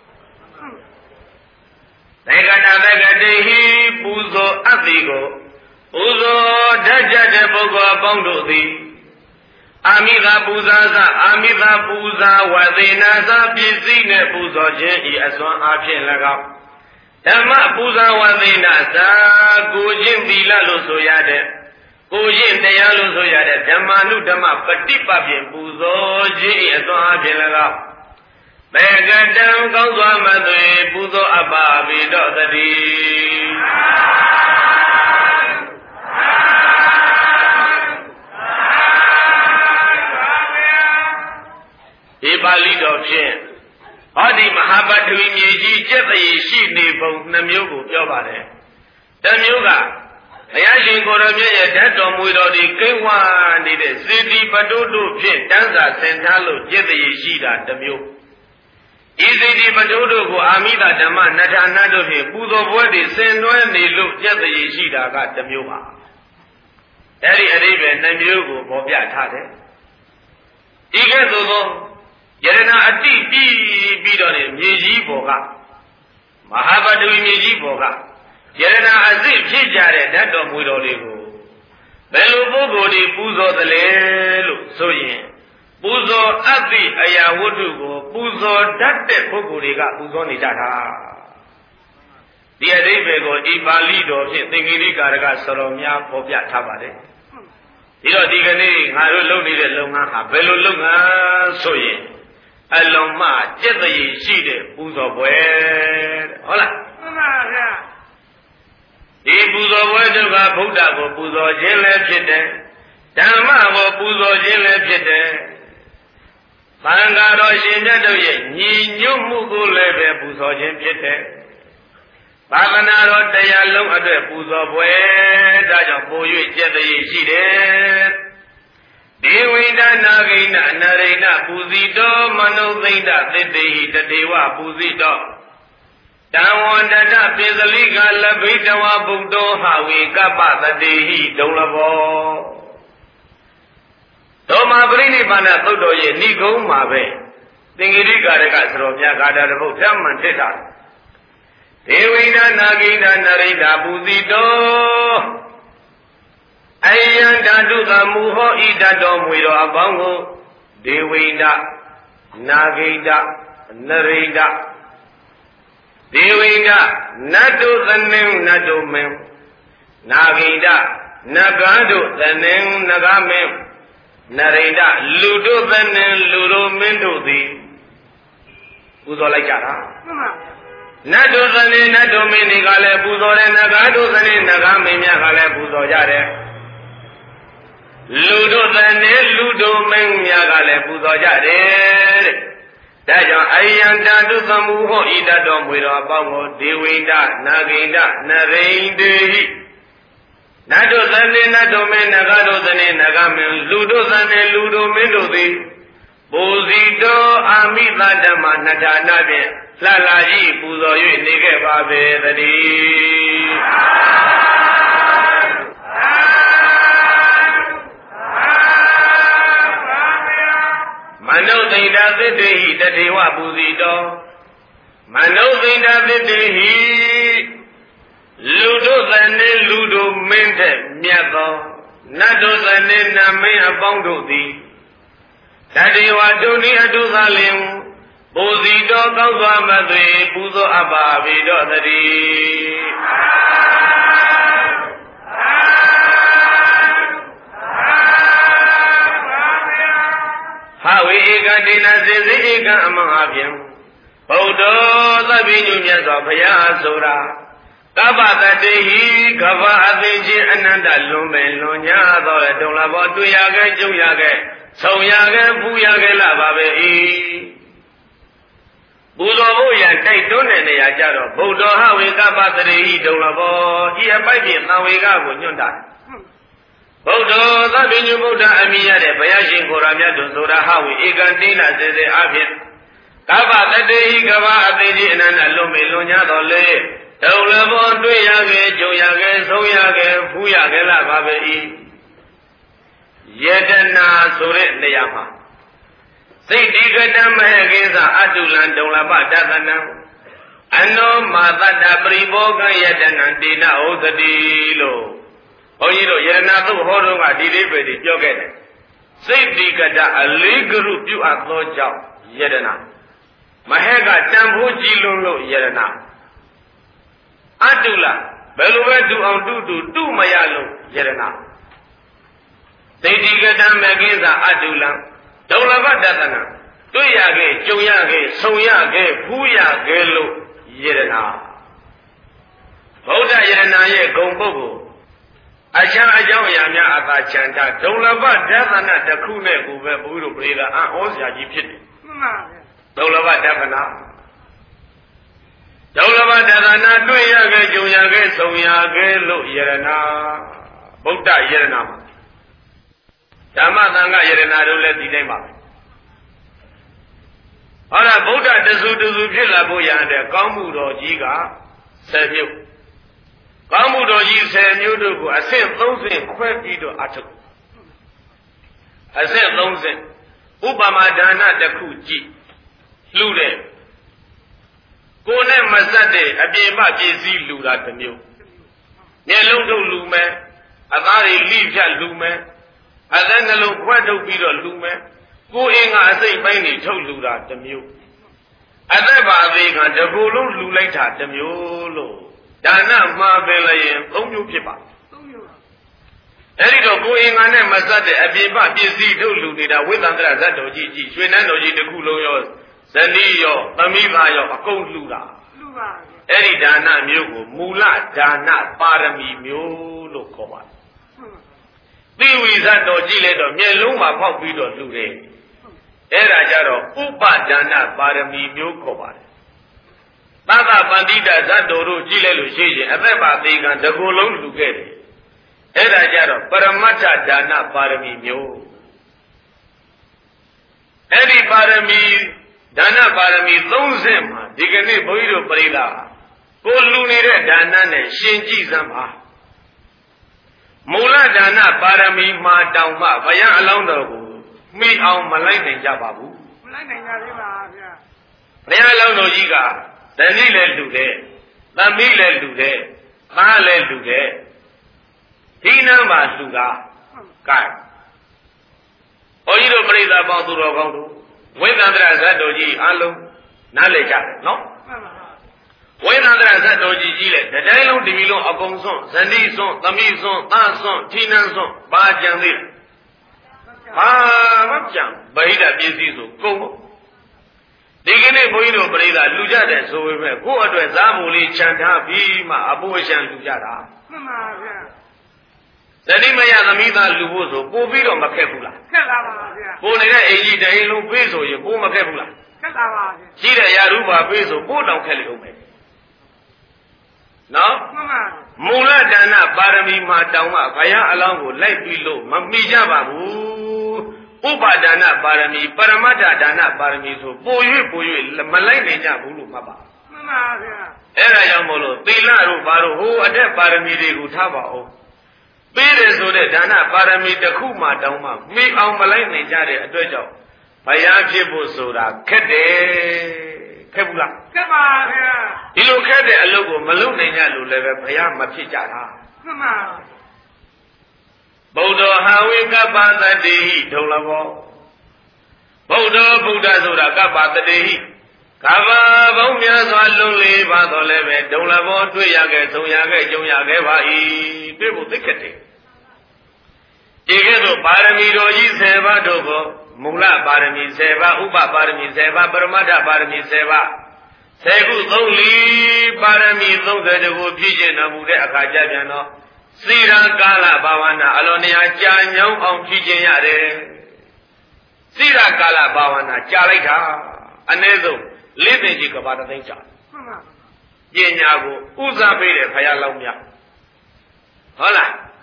သက္ကတသက္ကတိဟိပူဇော်အပ်ပြီးကိုပူဇော်တတ်တဲ့ပုဂ္ဂိုလ်အပေါင်းတို့သည်အာမိသာပူဇာသအာမိသာပူဇာဝသေနာသပစ္စည်းနဲ့ပူဇော်ခြင်းဤအစွမ်းအားဖြင့်၎င်းဓမ္မပူဇာဝသေနာသာကိုခြင်းသီလလို့ဆိုရတဲ့ကိုခြင်းတရားလို့ဆိုရတဲ့ဓမ္မာနုဓမ္မပฏิပတ်ဖြင့်ပူဇော်ခြင်းဤအစွမ်းအားဖြင့်၎င်းဘေကတံကောင်းစွာမသွေပူဇော်အပ်ပါဘိတော့တည်းဒီပါဠိတော်ဖြင့်ဟောဒီမဟာပထဝီမြေကြီးကျက်တည်းရှိနေပုံနှမျိုးကိုပြောပါတယ်။တစ်မျိုးကဘုရားရှင်ကိုယ်တော်မြတ်ရဲ့ဓာတ်တော်မူတော်ဒီကိဝါနေတဲ့စေတီပတုတို့ဖြင့်တန်းစာဆင်ထားလို့ကျက်တည်းရှိတာတစ်မျိုး။ဤစေတီပတုတို့ကိုအာမိတဓမ္မနထာနတ်တို့ဖြင့်ပူဇော်ပွဲတွေဆင်နွှဲနေလို့ကျက်တည်းရှိတာကတစ်မျိုးပါ။အဲဒီအဓိပ္ပာယ်နှမျိုးကိုပေါ်ပြထားတယ်။ဒီကဲ့သို့သောယရဏအတိပြီးပြီးတော့မြေကြီးပေါ်ကမဟာပထဝီမြေကြီးပေါ်ကယရဏအစစ်ဖြစ်ကြတဲ့ဓာတ်တော်မူတော်တွေကိုဘယ်လိုပုဂ္ဂိုလ်တွေပူဇော်သလဲလို့ဆိုရင်ပူဇော်အပ်သည့်အရာဝတ္ထုကိုပူဇော်တတ်တဲ့ပုဂ္ဂိုလ်တွေကပူဇော်နေကြတာဒီအဓိပ္ပာယ်ကိုဒီပါဠိတော်ဖြင့်သင်္ကေတကာရကဆရာများပေါ်ပြထားပါတယ်ဒီတော့ဒီကနေ့ငါတို့လုပ်နေတဲ့လုပ်ငန်းဟာဘယ်လိုလုပ်ငန်းဆိုရင်အလုံးမကျက်တည်းရှိတဲ့ပူဇော်ပွဲဟုတ်လားမှန်ပါဗျာဒီပူဇော်ပွဲတို့ကဗုဒ္ဓကိုပူဇော်ခြင်းလည်းဖြစ်တယ်ဓမ္မကိုပူဇော်ခြင်းလည်းဖြစ်တယ်သံဃာတော်ရှင်မြတ်တို့ရဲ့ညီညွတ်မှုကိုလည်းပဲပူဇော်ခြင်းဖြစ်တယ်ဘာဝနာတော်တရားလုံးအတွက်ပူဇော်ပွဲဒါကြောင့်ပို၍ကျက်တည်းရှိတယ်ဒေဝိဒနာဂိဏနရိဏပူဇိတောမနုသိဒသတ္တိတတေဝပူဇိတောတံဝန္တတပိစလိကလဘိတဝဗုဒ္ဓောဟဝေကပ္ပတတိဟိဒုံလဘောသောမပရိနိဗ္ဗာန်သုတ်တော်ရဲ့ဏိဂုံးမှာပဲသင်္ကေတကာရကစရောမြတ်ဂါထာတစ်ပုဒ်ဓမ္မံတစ်တာဒေဝိဒနာဂိဏနရိဏပူဇိတောအယံဓာတုကမူဟောဤတတ်တော်မူတော်အပေါင်းကိုဒေဝိဒနာဂိဒနရိဒဒေဝိဒနတ်တို့သနှင်းနတ်တို့မင်းနာဂိဒနဂါတို့သနှင်းနဂါမင်းနရိဒလူတို့သနှင်းလူတို့မင်းတို့သည်ပူဇော်လိုက်ကြတာနတ်တို့သနှင်းနတ်တို့မင်းတွေကလည်းပူဇော်တယ်နဂါတို့သနှင်းနဂါမင်းများကလည်းပူဇော်ကြတယ်လူတို့တန်နဲ့လူတို့မင်းများကလည်းပူဇော်ကြတယ်တဲ့ဒါကြောင့်အယံတတုသမုဟောဤတတ်တော်မူတော်အပေါင်းကိုဒေဝိဒနာဂိဒနရိန္ဒေဟိနတ်တို့တန်နဲ့နတ်တို့မင်းနဂါတို့တန်နဲ့နဂါမင်းလူတို့တန်နဲ့လူတို့မင်းတို့သည်ပူဇိတောအာမိသဓမ္မနထာနာဖြင့်လှလှကြီးပူဇော်၍နေခဲ့ပါပေသတည်းမနုဿိတာသတ္တိဟိတတေဝပူဇိတောမနုဿိတာသတ္တိဟိလူတို့သနေလူတို့မင်းတဲ့မြတ်သောနတ်တို့သနေနမင်းအပေါင်းတို့သည်တတေဝဒုနိအတုသာလင်ပူဇိတောကောင်းစွာမသွေပူဇော်အပ်ပါဘိတော့တည်းဟာဝေဧကတိနာစေစေဧကအမှန်အပြင်ဗုဒ္ဓသဗ္ဗညုမြတ်စွာဘုရားဆိုတာကပ္ပတတေဟိကဗ္ဗအသိချင်းအနန္တလွန်ပင်လွန်ညာသောတုံလဘောတွေ့ရခဲ့ကြုံရခဲ့ဆုံရခဲ့ပူရခဲ့လာပါပဲဤပူဇော်ဖို့ရန်တိုက်တွန်းတဲ့နေရာကြတော့ဗုဒ္ဓဟဝေကပ္ပတတေဟိတုံလဘောဤအပိုက်ဖြင့်သံဝေကကိုညွှန်တာဗုဒ္ဓသပညုဗုဒ္ဓအမိရတဲ့ဘုရားရှင်ကိုယ်တော်မြတ်တို့ဆိုတာဟဝိဧကံတိနာစေစေအဖြစ်ကဗ္ဗတတေဟိကဗ္ဗအသိတိအနန္တလွန်မေလွန်ညာတော်လေဒုလဘောတွေ့ရခဲ့ကြုံရခဲ့ဆုံးရခဲ့ဖူးရခဲ့လားပါပဲဤယတနာဆိုတဲ့နေရာမှာစိတ်ဒီကတမဟကိစ္စအတုလံဒုလဘတသနံအနောမာတတပရိဘောကယတနံတေနဩသတိလို့ဘုန်းကြီးတို့ယရဏသုတ်ဟောတော့ကဒီလေးပဲဒီပြောခဲ့တယ်စိတ်ဒီကတအလေးကရုပြုအပ်သောကြောင့်ယရဏမဟကတန်ဖိုးကြည်လွန်းလို့ယရဏအတုလဘယ်လိုပဲတူအောင်တူတူတူမရလို့ယရဏစိတ်ဒီကတမကိစ္စအတုလံဒုလဘတသနာတွေ့ရခဲ့ကြုံရခဲ့ဆုံရခဲ့ဖူးရခဲ့လို့ယရဏဗုဒ္ဓယရဏရဲ့ဂုံပုဂ္ဂိုလ်အချမ်းအကြောင်းအရာများအသာချမ်းသာဒုလဘတသနာတစ်ခုနဲ့ကိုပဲဘုရားတို့ပြေတာအံ့ဩစရာကြီးဖြစ်တယ်မှန်ပါဗျာဒုလဘတသနာဒုလဘတသနာတွေ့ရခဲ့ကြုံရခဲ့ဆုံရခဲ့လို့ယရဏဗုဒ္ဓယရဏမှာဓမ္မသံဃယရဏတို့လည်းဒီတိုင်းပါပဲဟောလားဗုဒ္ဓတဆူတဆူဖြစ်လာဖို့ရတဲ့ကောင်းမှုတော်ကြီးကဆယ်မျိုးကောင်းမှုတော်ကြီးဆယ်မျိုးတို့ကိုအဆင့်သုံးဆင့်ခွဲပြီးတော့အထုတ်အဆင့်သုံးဆင့်ဥပမာဒါနတစ်ခုကြည့်လှူတယ်ကိုယ်နဲ့မဆက်တဲ့အပြင်မပစ္စည်းလှူတာတစ်မျိုးမျက်လုံးထုတ်လှူမယ်အသားတွေလိဖြတ်လှူမယ်အသက်နှလုံးခွဲထုတ်ပြီးတော့လှူမယ်ကိုယ်အင်္ဂါအစိတ်ပိုင်းတွေထုတ်လှူတာတစ်မျိုးအသက်ပါအသေးကတကူလုံးလှူလိုက်တာတစ်မျိုးလို့ဒါနမှာပင်လည်းရင်သုံးမျိုးဖြစ်ပါသုံးမျိုးပါအဲ့ဒီတော့ကိုယ်အင်္ဂါနဲ့မဆက်တဲ့အပြင်ပပစ္စည်းထုတ်လှူနေတာဝိသန္တရဇတ်တော်ကြီးကြီးရွှေနန်းတော်ကြီးတစ်ခုလုံးရောဇနီးရောသမီးသားရောအကုန်လှူတာလှူပါအဲ့ဒီဒါနမျိုးကိုမူလဒါနပါရမီမျိုးလို့ခေါ်ပါတယ်သီဝိဇတ်တော်ကြည့်လိုက်တော့မျက်လုံးမှာဖောက်ပြီးတော့လှူတယ်အဲ့ဒါကြတော့ဥပဒါနပါရမီမျိုးခေါ်ပါတယ်သဗ္ဗပန္တိတဇတ်တော်တို့ကြည့်လိုက်လို့ရှိရင်အသက်ပါသေးကံတကူလုံးလှူခဲ့တယ်အဲ့ဒါကြတော့ပရမတ္ထဒါနပါရမီမျိုးအဲ့ဒီပါရမီဒါနပါရမီသုံးဆင့်မှာဒီကနေ့ဘုန်းကြီးတို့ပြိဿကိုလှူနေတဲ့ဒါနနဲ့ရှင်ကြည့်စမ်းပါမူလဒါနပါရမီမှာတောင်မှဘုရားအလောင်းတော်ကိုမိအောင်မလိုက်နိုင်ကြပါဘူးမလိုက်နိုင်ကြသေးပါဗျာဘုရားအလောင်းတော်ကြီးကဇနီးလည်းလှူတယ်သမီးလည်းလှူတယ်သားလည်းလှူတယ်ဒီနမ်းမှာလှူတာကဲဘုန်းကြီးတို့ပြိဿပေါင်းသူတော်ကောင်းတို့ဝိသန္တရဇတ်တော်ကြီးအလုံးနားလည်ကြတယ်နော်ဝိသန္တရဇတ်တော်ကြီးကြီးလေတတိုင်းလုံးဒီမီလုံးအကုန်စွန့်ဇနီးစွန့်သမီးစွန့်သားစွန့်ထိနန်းစွန့်ပါကြံသေးဘာမကြံဗိဓာပစ္စည်းဆိုကုန်ဒီကနေ့ဘုန်းကြီးတို့ပြိဿလူကြတယ်ဆိုပေမဲ့ကိုယ့်အတွက်ဇာမူလေးခြံထားပြီးမှအပိုးရှံလူကြတာမှန်ပါဗျာဇနီးမရသမီးသားလူဖို့ဆိုပို့ပြီးတော့မခက်ဘူးလားခက်ပါပါဗျာကိုနေတဲ့အိမ်ကြီးတိုင်းလုံးပြေးဆိုရင်ပို့မခက်ဘူးလားခက်ပါပါဗျာရှိတဲ့ရာထူးပါပြေးဆိုပို့တောင်ခက်လေဦးမယ်နော်မှန်ပါမူလဒါနပါရမီမှာတောင်မှဘုရားအလောင်းကိုလိုက်ပြီးလို့မမိကြပါဘူးဥပါဒါနပါရမီပရမတ္ထဒါနပါရမီဆိုပို၍ပို၍မလိုက်နိုင်ကြဘူးလို့မှတ်ပါမှန်ပါဗျာအဲ့ဒါကြောင့်မို့လို့သီလတို့ဘာလို့ဟိုအထက်ပါရမီတွေကိုထားပါအောင်ပေးတယ်ဆိုတဲ့ဒါနပါရမီတစ်ခုမှတောင်မှမိအောင်မလိုက်နိုင်ကြတဲ့အတွက်ကြောင့်ဘုရားဖြစ်ဖို့ဆိုတာခက်တယ်ခက်ဘူးလားခက်ပါဗျာဒီလိုခက်တဲ့အလုပ်ကိုမလုပ်နိုင်ကြလို့လည်းပဲဘုရားမဖြစ်ကြတာမှန်ပါဗုဒ္ဓဟာဝိကပ္ပတတိဟိဒုလဘောဗုဒ္ဓဗုဒ္ဓဆိုတာကပ္ပတတိဟိကဗ္ဗဘုံများစွာလုံးလေးပါတော့လည်းပဲဒုလဘောတွေ့ရခဲ့သုံးရခဲ့ကြုံရခဲ့ပါ၏တွေ့ဖို့သိခက်တယ်ဒီကဲ့သို့ပါရမီတော်ကြီးဆယ်ပါးတို့ကိုမူလပါရမီဆယ်ပါးဥပပါရမီဆယ်ပါးပရမတ္ထပါရမီဆယ်ပါးဆယ်ခုသုံးလီပါရမီသုံးဆယ်ကိုပြည့်ကျင့်တော်မူတဲ့အခါကျပြန်တော့သီရကာလဘာဝနာအလွန်တရာကြာညောင်းအောင်ပြည့်ကျင့်ရတယ်သီရကာလဘာဝနာကြာလိုက်တာအနည်းဆုံးလေးပင်ကြီးကဘာတသိန်းကြာပညာကိုဥစားပေးတယ်ခရလောက်မြတ်ဟုတ်လား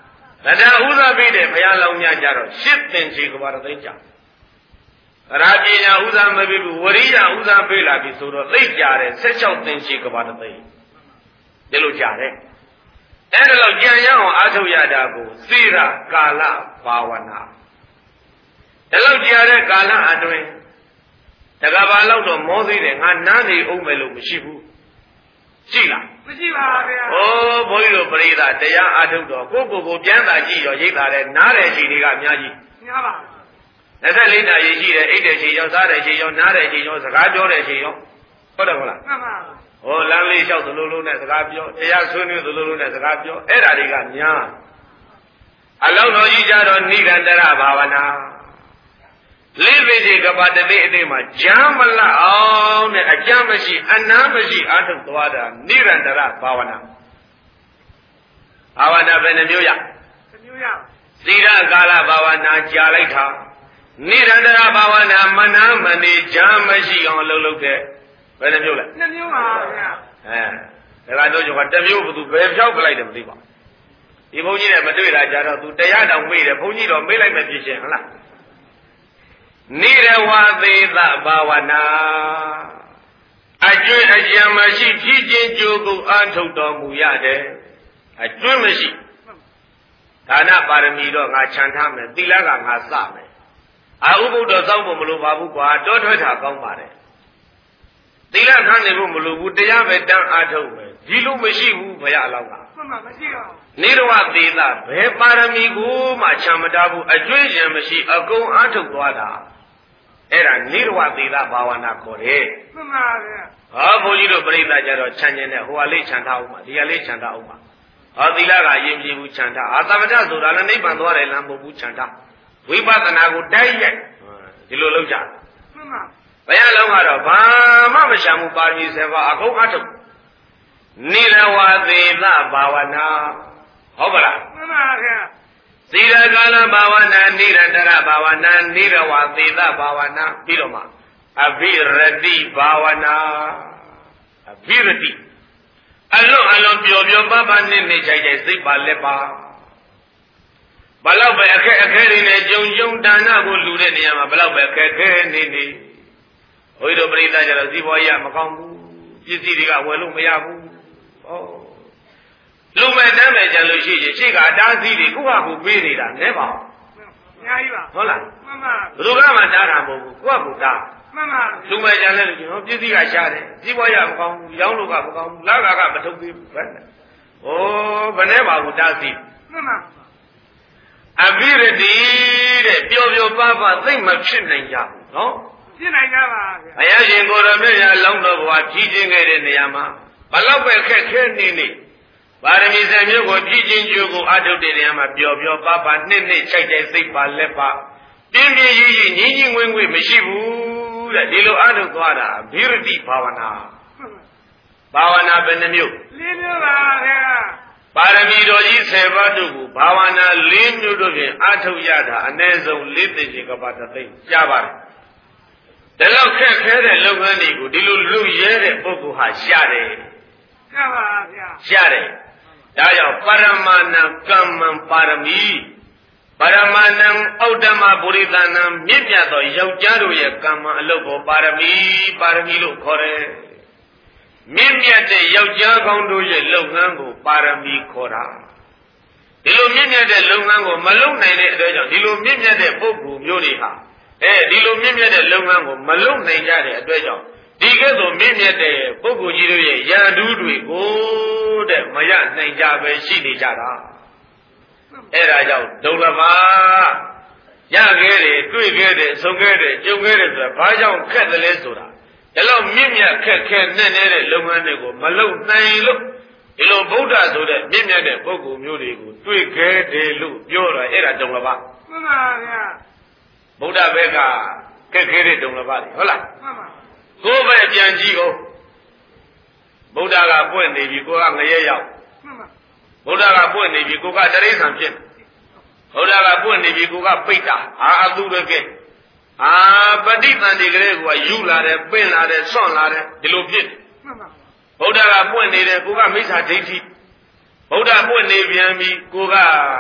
ဒါဥစ္စာပေးတယ်ဘုရားလောင်းများကြတော့ရှစ်သင်္ချေကဘာသိကြရာပညာဥစ္စာမပေးဘူးဝရိယဥစ္စာပေးလာပြီဆိုတော့သိကြတယ်ဆက်၆သင်္ချေကဘာသိဒီလိုကြတယ်အဲ့ဒါတော့ကြံရအောင်အားထုတ်ရတာကိုစေရကာလဘာဝနာဒီလောက်ကြရတဲ့ကာလအတွင်းတကဘာလောက်တော့မောသေးတယ်ငါနားနေအောင်မယ်လို့မရှိဘူးရှိလားမရှိပါဗျာဩဘုန်းကြီးတို့ပရိသတ်တရားအားထုတ်တော့ကိုကိုကိုပြန်သာကြည့်ရောရိတ်တာတဲ့နားတဲ့ချိန်တွေကအများကြီးများပါ၂၄နာရီရှိတယ်အိတ်တဲ့ချိန်ရောစားတဲ့ချိန်ရောနားတဲ့ချိန်ရောစကားပြောတဲ့ချိန်ရောဟုတ်တယ်မဟုတ်လားမှန်ပါဟောလမ်းလေးလျှောက်သလိုလိုနဲ့စကားပြောတရားဆွေးနွေးသလိုလိုနဲ့စကားပြောအဲ့ဓာတွေကများအလုံးတော်ကြီးကြတော့နိရန္တရဘာဝနာလေးသိတိကပတတိအတိမှာဂျမ်းမလအောင်နဲ့အကြမ်းမရှိအနားမရှိအာထုတ်သွားတာနိရန္တရဘာဝနာဘာဝနာဘယ်နှမျိုးရတစ်မျိုးရသီရကာလဘာဝနာကြာလိုက်တာနိရန္တရဘာဝနာမနာမနေဂျမ်းမရှိအောင်လုပ်လုပ်တဲ့ဘယ်နှမျိုးလဲနှစ်မျိုးပါဗျာအဲဒါကတော့ကျွန်တော်တစ်မျိုးဘသူဘယ်ဖြောက်ပလိုက်တယ်မသိပါဒီဘုန်းကြီးနဲ့မတွေ့တာကြတော့သူတရားတောင်မေ့တယ်ဘုန်းကြီးတော့မေ့လိုက်မှဖြစ်ရှင်ဟုတ်လားနိရဝသေသဘာဝနာအကျွင့်အကြံမရှိဖြည့်ခြင်းကြိုးကိုအာထုတ်တော်မူရတယ်အကျွင့်မရှိဒါနပါရမီတော့ငါခြံထားမယ်သီလကငါစမယ်အာဥပုဒ္ဒောစောင့်ဖို့မလိုပါဘူးကွာတောထွက်တာကောင်းပါတယ်သီလခံနေဖို့မလိုဘူးတရားပဲတန်းအားထုတ်မယ်ဒီလိုမရှိဘူးဘုရားအလောင်းကမှန်ပါမရှိပါဘူးနိရဝသေသဘယ်ပါရမီကိုမှခြံမထားဘူးအကျွင့်ရံမရှိအကုန်အားထုတ်သွားတာအဲ့ဒါနိရဝသေသဘာဝနာခေါ်တယ်မှန်ပါဗျာဟောဘုန်းကြီးတို့ပြိဿကြတော့ခြံကျင်တဲ့ဟိုဟာလေးခြံထားအောင်ပါဒီဟာလေးခြံထားအောင်ပါဟောသီလကအရင်ပြေဘူးခြံထားအာသမထဆိုတာလည်းနိဗ္ဗာန်သွားတယ်လမ်းမဟုတ်ဘူးခြံထားဝိပဿနာကိုတိုက်ရိုက်ဒီလိုလုပ်ကြမှန်ပါဘုရားလုံးကတော့ဘာမှမရှာမှုပါရမီဆယ်ပါးအကုန်အထုတ်နိရဝသေသဘာဝနာဟုတ်ပါလားမှန်ပါဗျာသီလကာလဘာဝနာနိရတရဘာဝနာနိရဝသေသဘာဝနာပြီးတော့မှအဘိရတိဘာဝနာအဘိရတိအလုံးအလုံးပျော်ပျော်ပါးပါးနဲ့နေကြိုက်ကြိုက်စိတ်ပါလက်ပါဘလောက်ပဲအခက်အခဲတွေနဲ့ကြုံကြုံဒါနကိုလူတဲ့နေရာမှာဘလောက်ပဲအခက်ခဲနေနေဘုရားတို့ပြိဿကြတော့ဇီဝရမကောင်းဘူးပစ္စည်းတွေကဝယ်လို့မရဘူးဩလူမဲ့တမ်းမဲ့ကြလို့ရှိရင်ရှိကအတားစီးတွေကိုယ့်ဟာကိုပေးနေတာနဲပါအများကြီးပါဟုတ်လားမှန်ပါဘယ်သူကမှတားတာမဟုတ်ဘူးကိုယ့်ဟာကိုတားမှန်ပါလူမဲ့ကြလဲလို့ကျွန်တော်ပစ္စည်းကရှားတယ်ဇီဝရမကောင်းဘူးရောင်းလို့ကမကောင်းဘူးလာကကမထုတ်သေးဘူးဘယ်နဲ့ဩဘယ်နဲ့ပါဘူးတားစီးမှန်ပါအဘိရတိတဲ့ပျော်ပျော်ပါးပါးသိမ့်မဖြစ်နိုင်ကြဘူးနော်ဖြစ်နိုင်ကြပါဗျာဘုရားရှင်ကိုယ်တော်မြတ်ရာလောင်းတော်ဘဝဖြည့်ခြင်းခဲ့တဲ့နေရာမှာဘလောက်ပဲခက်ခဲနေနေပါရမီစံမျိုးကိုဖြည့်ခြင်းကြိုးကိုအထုတ်တဲ့နေရာမှာပျော်ပျော်ပါးပါးနှစ်နှစ်ချိုက်တဲ့စိတ်ပါလက်ပါပြင်းပြင်းရည်ရည်ငြင်းငြင်းဝင်းဝင်းမရှိဘူးတဲ့ဒီလိုအထုတ်သွားတာဘိရတိဘာဝနာဘာဝနာဘယ်နှမျိုးလေးမျိုးပါဗျာပါရမီတော်ကြီးဆယ်ပါးတို့ကိုဘာဝနာလေးမျိုးတို့ဖြင့်အထုတ်ရတာအ ਨੇ ဆုံးလေးသိချေကပ္ပတသိကြားပါတယ်ဒါလောက်ခက်ခဲတဲ့လုပ်ငန်းတွေကိုဒီလိုလူရဲတဲ့ပုဂ္ဂိုလ်ဟာရှားတယ်ရှားပါဗျာရှားတယ်ဒါကြောင့်ပရမဏံကမ္မံပါရမီပရမဏံဩတ္တမပုရိသနံမြင့်မြတ်သောယောက်ျားတို့ရဲ့ကမ္မအလုပ်ကိုပါရမီပါရမီလို့ခေါ်တယ်မြင့်မြတ်တဲ့ယောက်ျားကောင်းတို့ရဲ့လုပ်ငန်းကိုပါရမီခေါ်တာဒီလိုမြင့်မြတ်တဲ့လုပ်ငန်းကိုမလုပ်နိုင်တဲ့အတွက်ကြောင့်ဒီလိုမြင့်မြတ်တဲ့ပုဂ္ဂိုလ်မျိုးတွေဟာအဲဒီလိုမြင့်မြတ်တဲ့လုပ်ငန်းကိုမလုပ်နိုင်ကြတဲ့အတွက်ကြောင့်ဒီကဲ့သို့မြင့်မြတ်တဲ့ပုဂ္ဂိုလ်ကြီးတို့ရဲ့ရန်သူတွေကိုတဲ့မရနိုင်ကြပဲရှိနေကြတာအဲဒါကြောင့်ဒုလဘရခဲ့တယ်တွေ့ခဲ့တယ်ဆုံးခဲ့တယ်ကြုံခဲ့တယ်ဆိုတာဘာကြောင့်ခက်တယ်လဲဆိုတာဒီလိုမြင့်မြတ်ခက်ခဲနဲ့နေတဲ့လုပ်ငန်းတွေကိုမလုပ်နိုင်လို့ဒီလိုဗုဒ္ဓဆိုတဲ့မြင့်မြတ်တဲ့ပုဂ္ဂိုလ်မျိုးတွေကိုတွေ့ခဲ့တယ်လို့ပြောတာအဲ့ဒါဒုလဘမှန်ပါဗျာဗုဒ္ဓဘက်ကခက်ခဲတဲ့ဒုလဘတွေဟုတ်လားမှန်ပါကိုယ်ပဲပြန်ကြည့်ဦးဗုဒ္ဓကပွင့်နေပြီကိုကငရဲရောက်မှန်ပါဗုဒ္ဓကပွင့်နေပြီကိုကတရိစ္ဆာန်ဖြစ်ဗုဒ္ဓကပွင့်နေပြီကိုကပိတ်တာအာအသူတကဲအာပဋိသန္ဓေကလေးကယူလာတယ်ပင့်လာတယ်ဆွန့်လာတယ်ဒီလိုဖြစ်တယ်မှန်ပါဗုဒ္ဓကပွင့်နေတယ်ကိုကမိစ္ဆာဒိဋ္ဌိဗုဒ္ဓပွင့်နေပြန်ပြီကိုက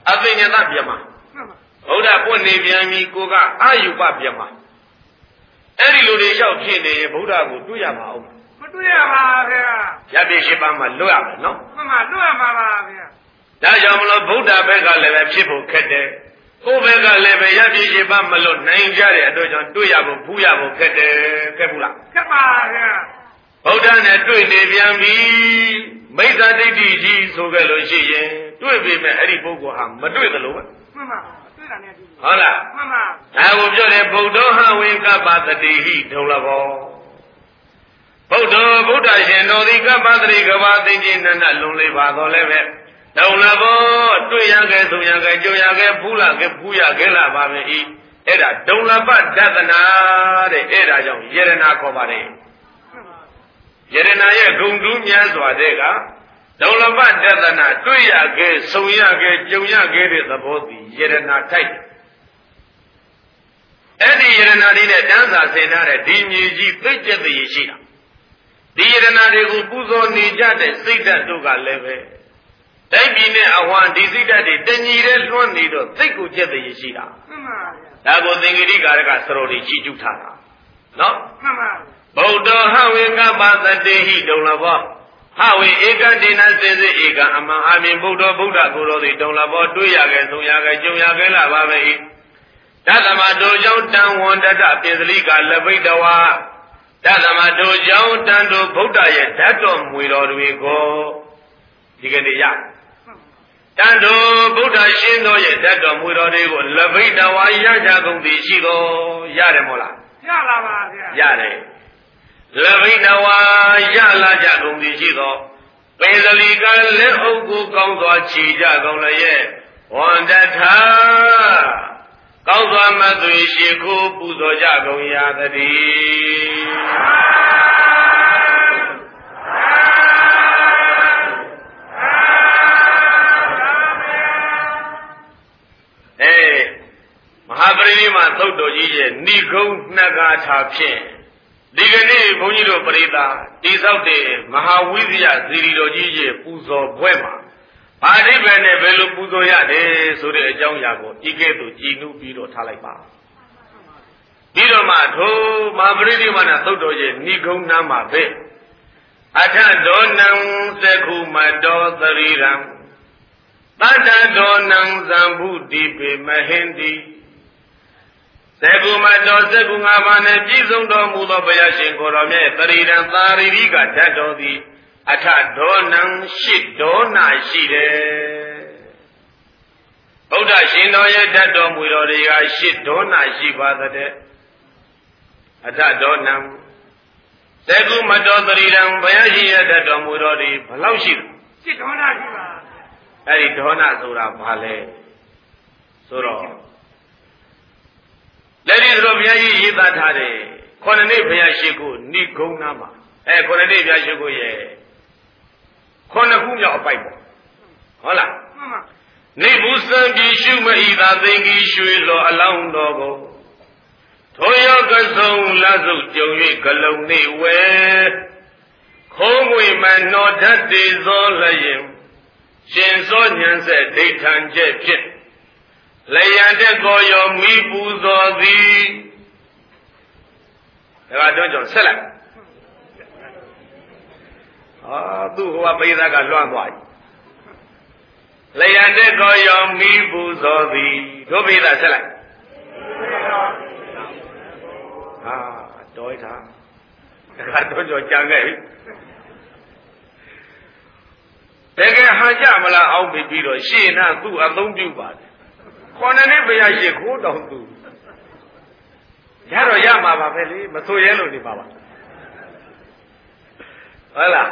အသိဉာဏ်ပြမဗုဒ္ဓပွင့်နေပြန်ပြီကိုကအာယုပပြမအဲ့ဒီလိုတွေရောက်ဖြစ်နေရင်ဗုဒ္ဓကိုတွေ့ရမှာအောင်မတွေ့ရပါဗျာရပြည့်ရှိပါမှလွတ်ရမယ်နော်မှန်ပါလွတ်ရမှာပါဗျာဒါကြောင့်မလို့ဗုဒ္ဓဘက်ကလည်းပဲဖြစ်ဖို့ခက်တယ်ကိုယ်ဘက်ကလည်းပဲရပြည့်ရှိပါမလို့နိုင်ကြတဲ့အတွက်ကြောင့်တွေ့ရဖို့ဖူးရဖို့ခက်တယ်ခက်ဘူးလားခက်ပါဗျာဗုဒ္ဓနဲ့တွေ့နေပြန်ပြီမိစ္ဆာဒိဋ္ဌိကြီးဆိုကြလို့ရှိရင်တွေ့ပြီမဲ့အဲ့ဒီပုဂ္ဂိုလ်ဟာမတွေ့သလိုပဲမှန်ပါတွေ့တာနဲ့ဟုတ်လားမှန်ပါဒါကိုပြောတယ်ဗုဒ္ဓဟဝေကပ္ပတတိဟိဒုံလဘောဗုဒ္ဓဗုဒ္ဓရှင်တော်ဒီကပ္ပတတိကဘာသိချင်းနန္ဒလွန်လေးပါတော့လည်းပဲဒုံလဘောတွေ့ရခဲ့ဆိုရခဲ့ကြုံရခဲ့ဖူးလာခဲ့ဖူးရခဲ့လာပါမယ်ဤအဲ့ဒါဒုံလပဒသနာတဲ့အဲ့ဒါကြောင့်ယရနာခေါ်ပါတယ်ယရနာရဲ့ဂုံတူးများစွာတဲ့ကဒုံလပဒသနာတွေ့ရခဲ့ဆုံရခဲ့ကြုံရခဲ့တဲ့သဘောသည်ယရနာထိုက်အဲ့ဒီယရနာလေးနဲ့တန်းစာဆင်ထားတဲ့ဒီမြေကြီးသိကျက်တည်ရှိတာဒီယရနာတွေကိုပူဇော်နေကြတဲ့စိတ်ဓာတ်တို့ကလည်းပဲတိုက်ပြည်နဲ့အဝါဒီစိတ်ဓာတ်တွေတညီတဲ့လွှမ်းနေတော့သိကိုကျက်တည်ရှိတာမှန်ပါဗျာဒါကိုသင်္ကေတိကာရကစရောတွေကြီးကျူးထားတာနော်မှန်ပါဗုဒ္ဓဟဝေကပ္ပတတေဟိဒုံလဘောဟဝေဧကတိနာစေစေဧကအမှန်အမြင်ဗုဒ္ဓဗုဒ္ဓကိုယ်တော်သည်ဒုံလဘောတွေ့ရခဲ့သုံးရခဲ့ကြုံရခဲ့လာပါပဲ၏တသမတို့ကြောင့်တံဝန္တတပိစလိကလပိတဝါတသမတို့ကြောင့်တန်တို့ဗုဒ္ဓရဲ့ဓာတ်တော်မွေတော်တွေကိုဒီကနေ့ရတန်တို့ဗုဒ္ဓရှင်တော်ရဲ့ဓာတ်တော်မွေတော်တွေကိုလပိတဝါရကြကုန်သည်ရှိတော်ရတယ်မို့လားရလာပါဗျာရတယ်လပိတဝါရလာကြကုန်သည်ရှိတော်ပိစလိကလက်အုပ်ကိုကောင်းစွာခြေကြကုန်လည်းရဲ့ဝန္တထာကောင်းစွာမသွေရှိခိုးပူဇော်ကြကုန်ရသတည်းအဲမဟာပရိနိဗ္ဗာန်သုတ်တော်ကြီးရဲ့ဏိဂုံးနှစ်ကားထာဖြင့်ဒီကနေ့ဘုန်းကြီးတို့ပရိသတ်တိဆောက်တဲ့မဟာဝိဇ္ဇယသီရိတော်ကြီးရဲ့ပူဇော်ပွဲမှာဘာအိဗယ်နဲ့ဘယ်လိုပူဇော်ရတယ်ဆိုတဲ့အကြောင်းအရာကိုဤကဲ့သို့ကြည်နူးပြီးတော့ထားလိုက်ပါပြီးတော့မှထိုမဟာပရိနိဗ္ဗာန်သုတ်တော်ရဲ့ဏိဂုံးနာမှာပဲအထဒောနံသက္ခုမတောသရိရံတတ္တဒောနံဇံဗုတိပေမဟင်တိသက္ခုမတောသက္ခုငါးပါးနဲ့ပြည့်စုံတော်မူသောဘုရားရှင်ကိုယ်တော်မြတ်သရိရံသာရိရိကဓာတ်တော်သည်အထဒေါနံရှိဒေါနာရှိတယ်ဗုဒ္ဓရှင်တော်ရဲ့ဓာတ်တော်မူတော်တွေကရှိဒေါနာရှိပါတဲ့အထဒေါနံသက္ကုမတောသရိရံဘုရားရှင်ရဲ့ဓာတ်တော်မူတော်တွေဘယ်လောက်ရှိလဲရှိဒေါနာရှိပါအဲ့ဒီဒေါနာဆိုတာဘာလဲဆိုတော့လက်ဒီဆိုဘုရားကြီးရေးသားထားတယ်ခொနနေ့ဘုရားရှိခိုးဏိဂုံးနာမှာအဲခொနနေ့ဘုရားရှိခိုးရဲ့ခုနှစ်ခုမြောက်အပိုက်ပေါ့ဟုတ်လားမှန်ပါနေဘူးစံပြီးရှုမဤသာသိင်္ဂီရွှေလောအလောင်းတော်ကိုထိုရောကဆုံလဆုပ်ကြုံ၍ဂလုံနေဝဲခိုးငွေမနောဓာတ်တေဇောလျင်ရှင်စောညံဆက်ဒိဋ္ဌံကျက်ဖြင့်လျံတက်ကိုရောမိပူဇော်သည်ဒါကတော့ကြောင့်ဆက်လိုက်အာသူ့ဟိုကပိဿကလွှမ်းသွားပြီလျံတဲ့ကောရောမိပူဇော်သည်တို့ပိဿဆက်လိုက်ဟာတော်ထားဒါကတော့ကြောကြံခဲ့ပြီတကယ်ဟာကြမလားအောက်ပြီးတော့ရှေ့နာသူ့အသုံးပြုပါတယ်ခေါ်နေဘုရားရှိခိုးတော်သူရတော့ရမှာပါပဲလေမဆိုရဲလို့နေပါပါဟုတ်လား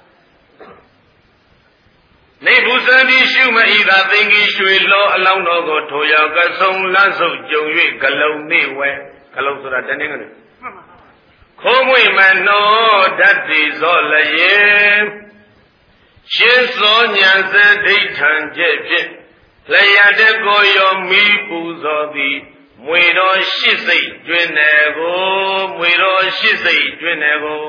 နေဘူးစံဒီရှုမဤသာသိင်္ဂီရွှေလောအလောင်းတော်ကိုထိုရောက်ကဆုံလန်းဆုပ်ကြုံ၍ဂလုံနေဝဲဂလုံဆိုတာတနေ့ကနေခိုးမွေမနောဓာတ်တိဇောလျင်ရှင်းစောညာစဒိဋ္ဌံကျက်ဖြင့်လျာတဲ့ကိုရောမိပူဇော်သည်မွေတော်ရှိစိတ်ကျွင်းတယ်ကိုမွေတော်ရှိစိတ်ကျွင်းတယ်ကို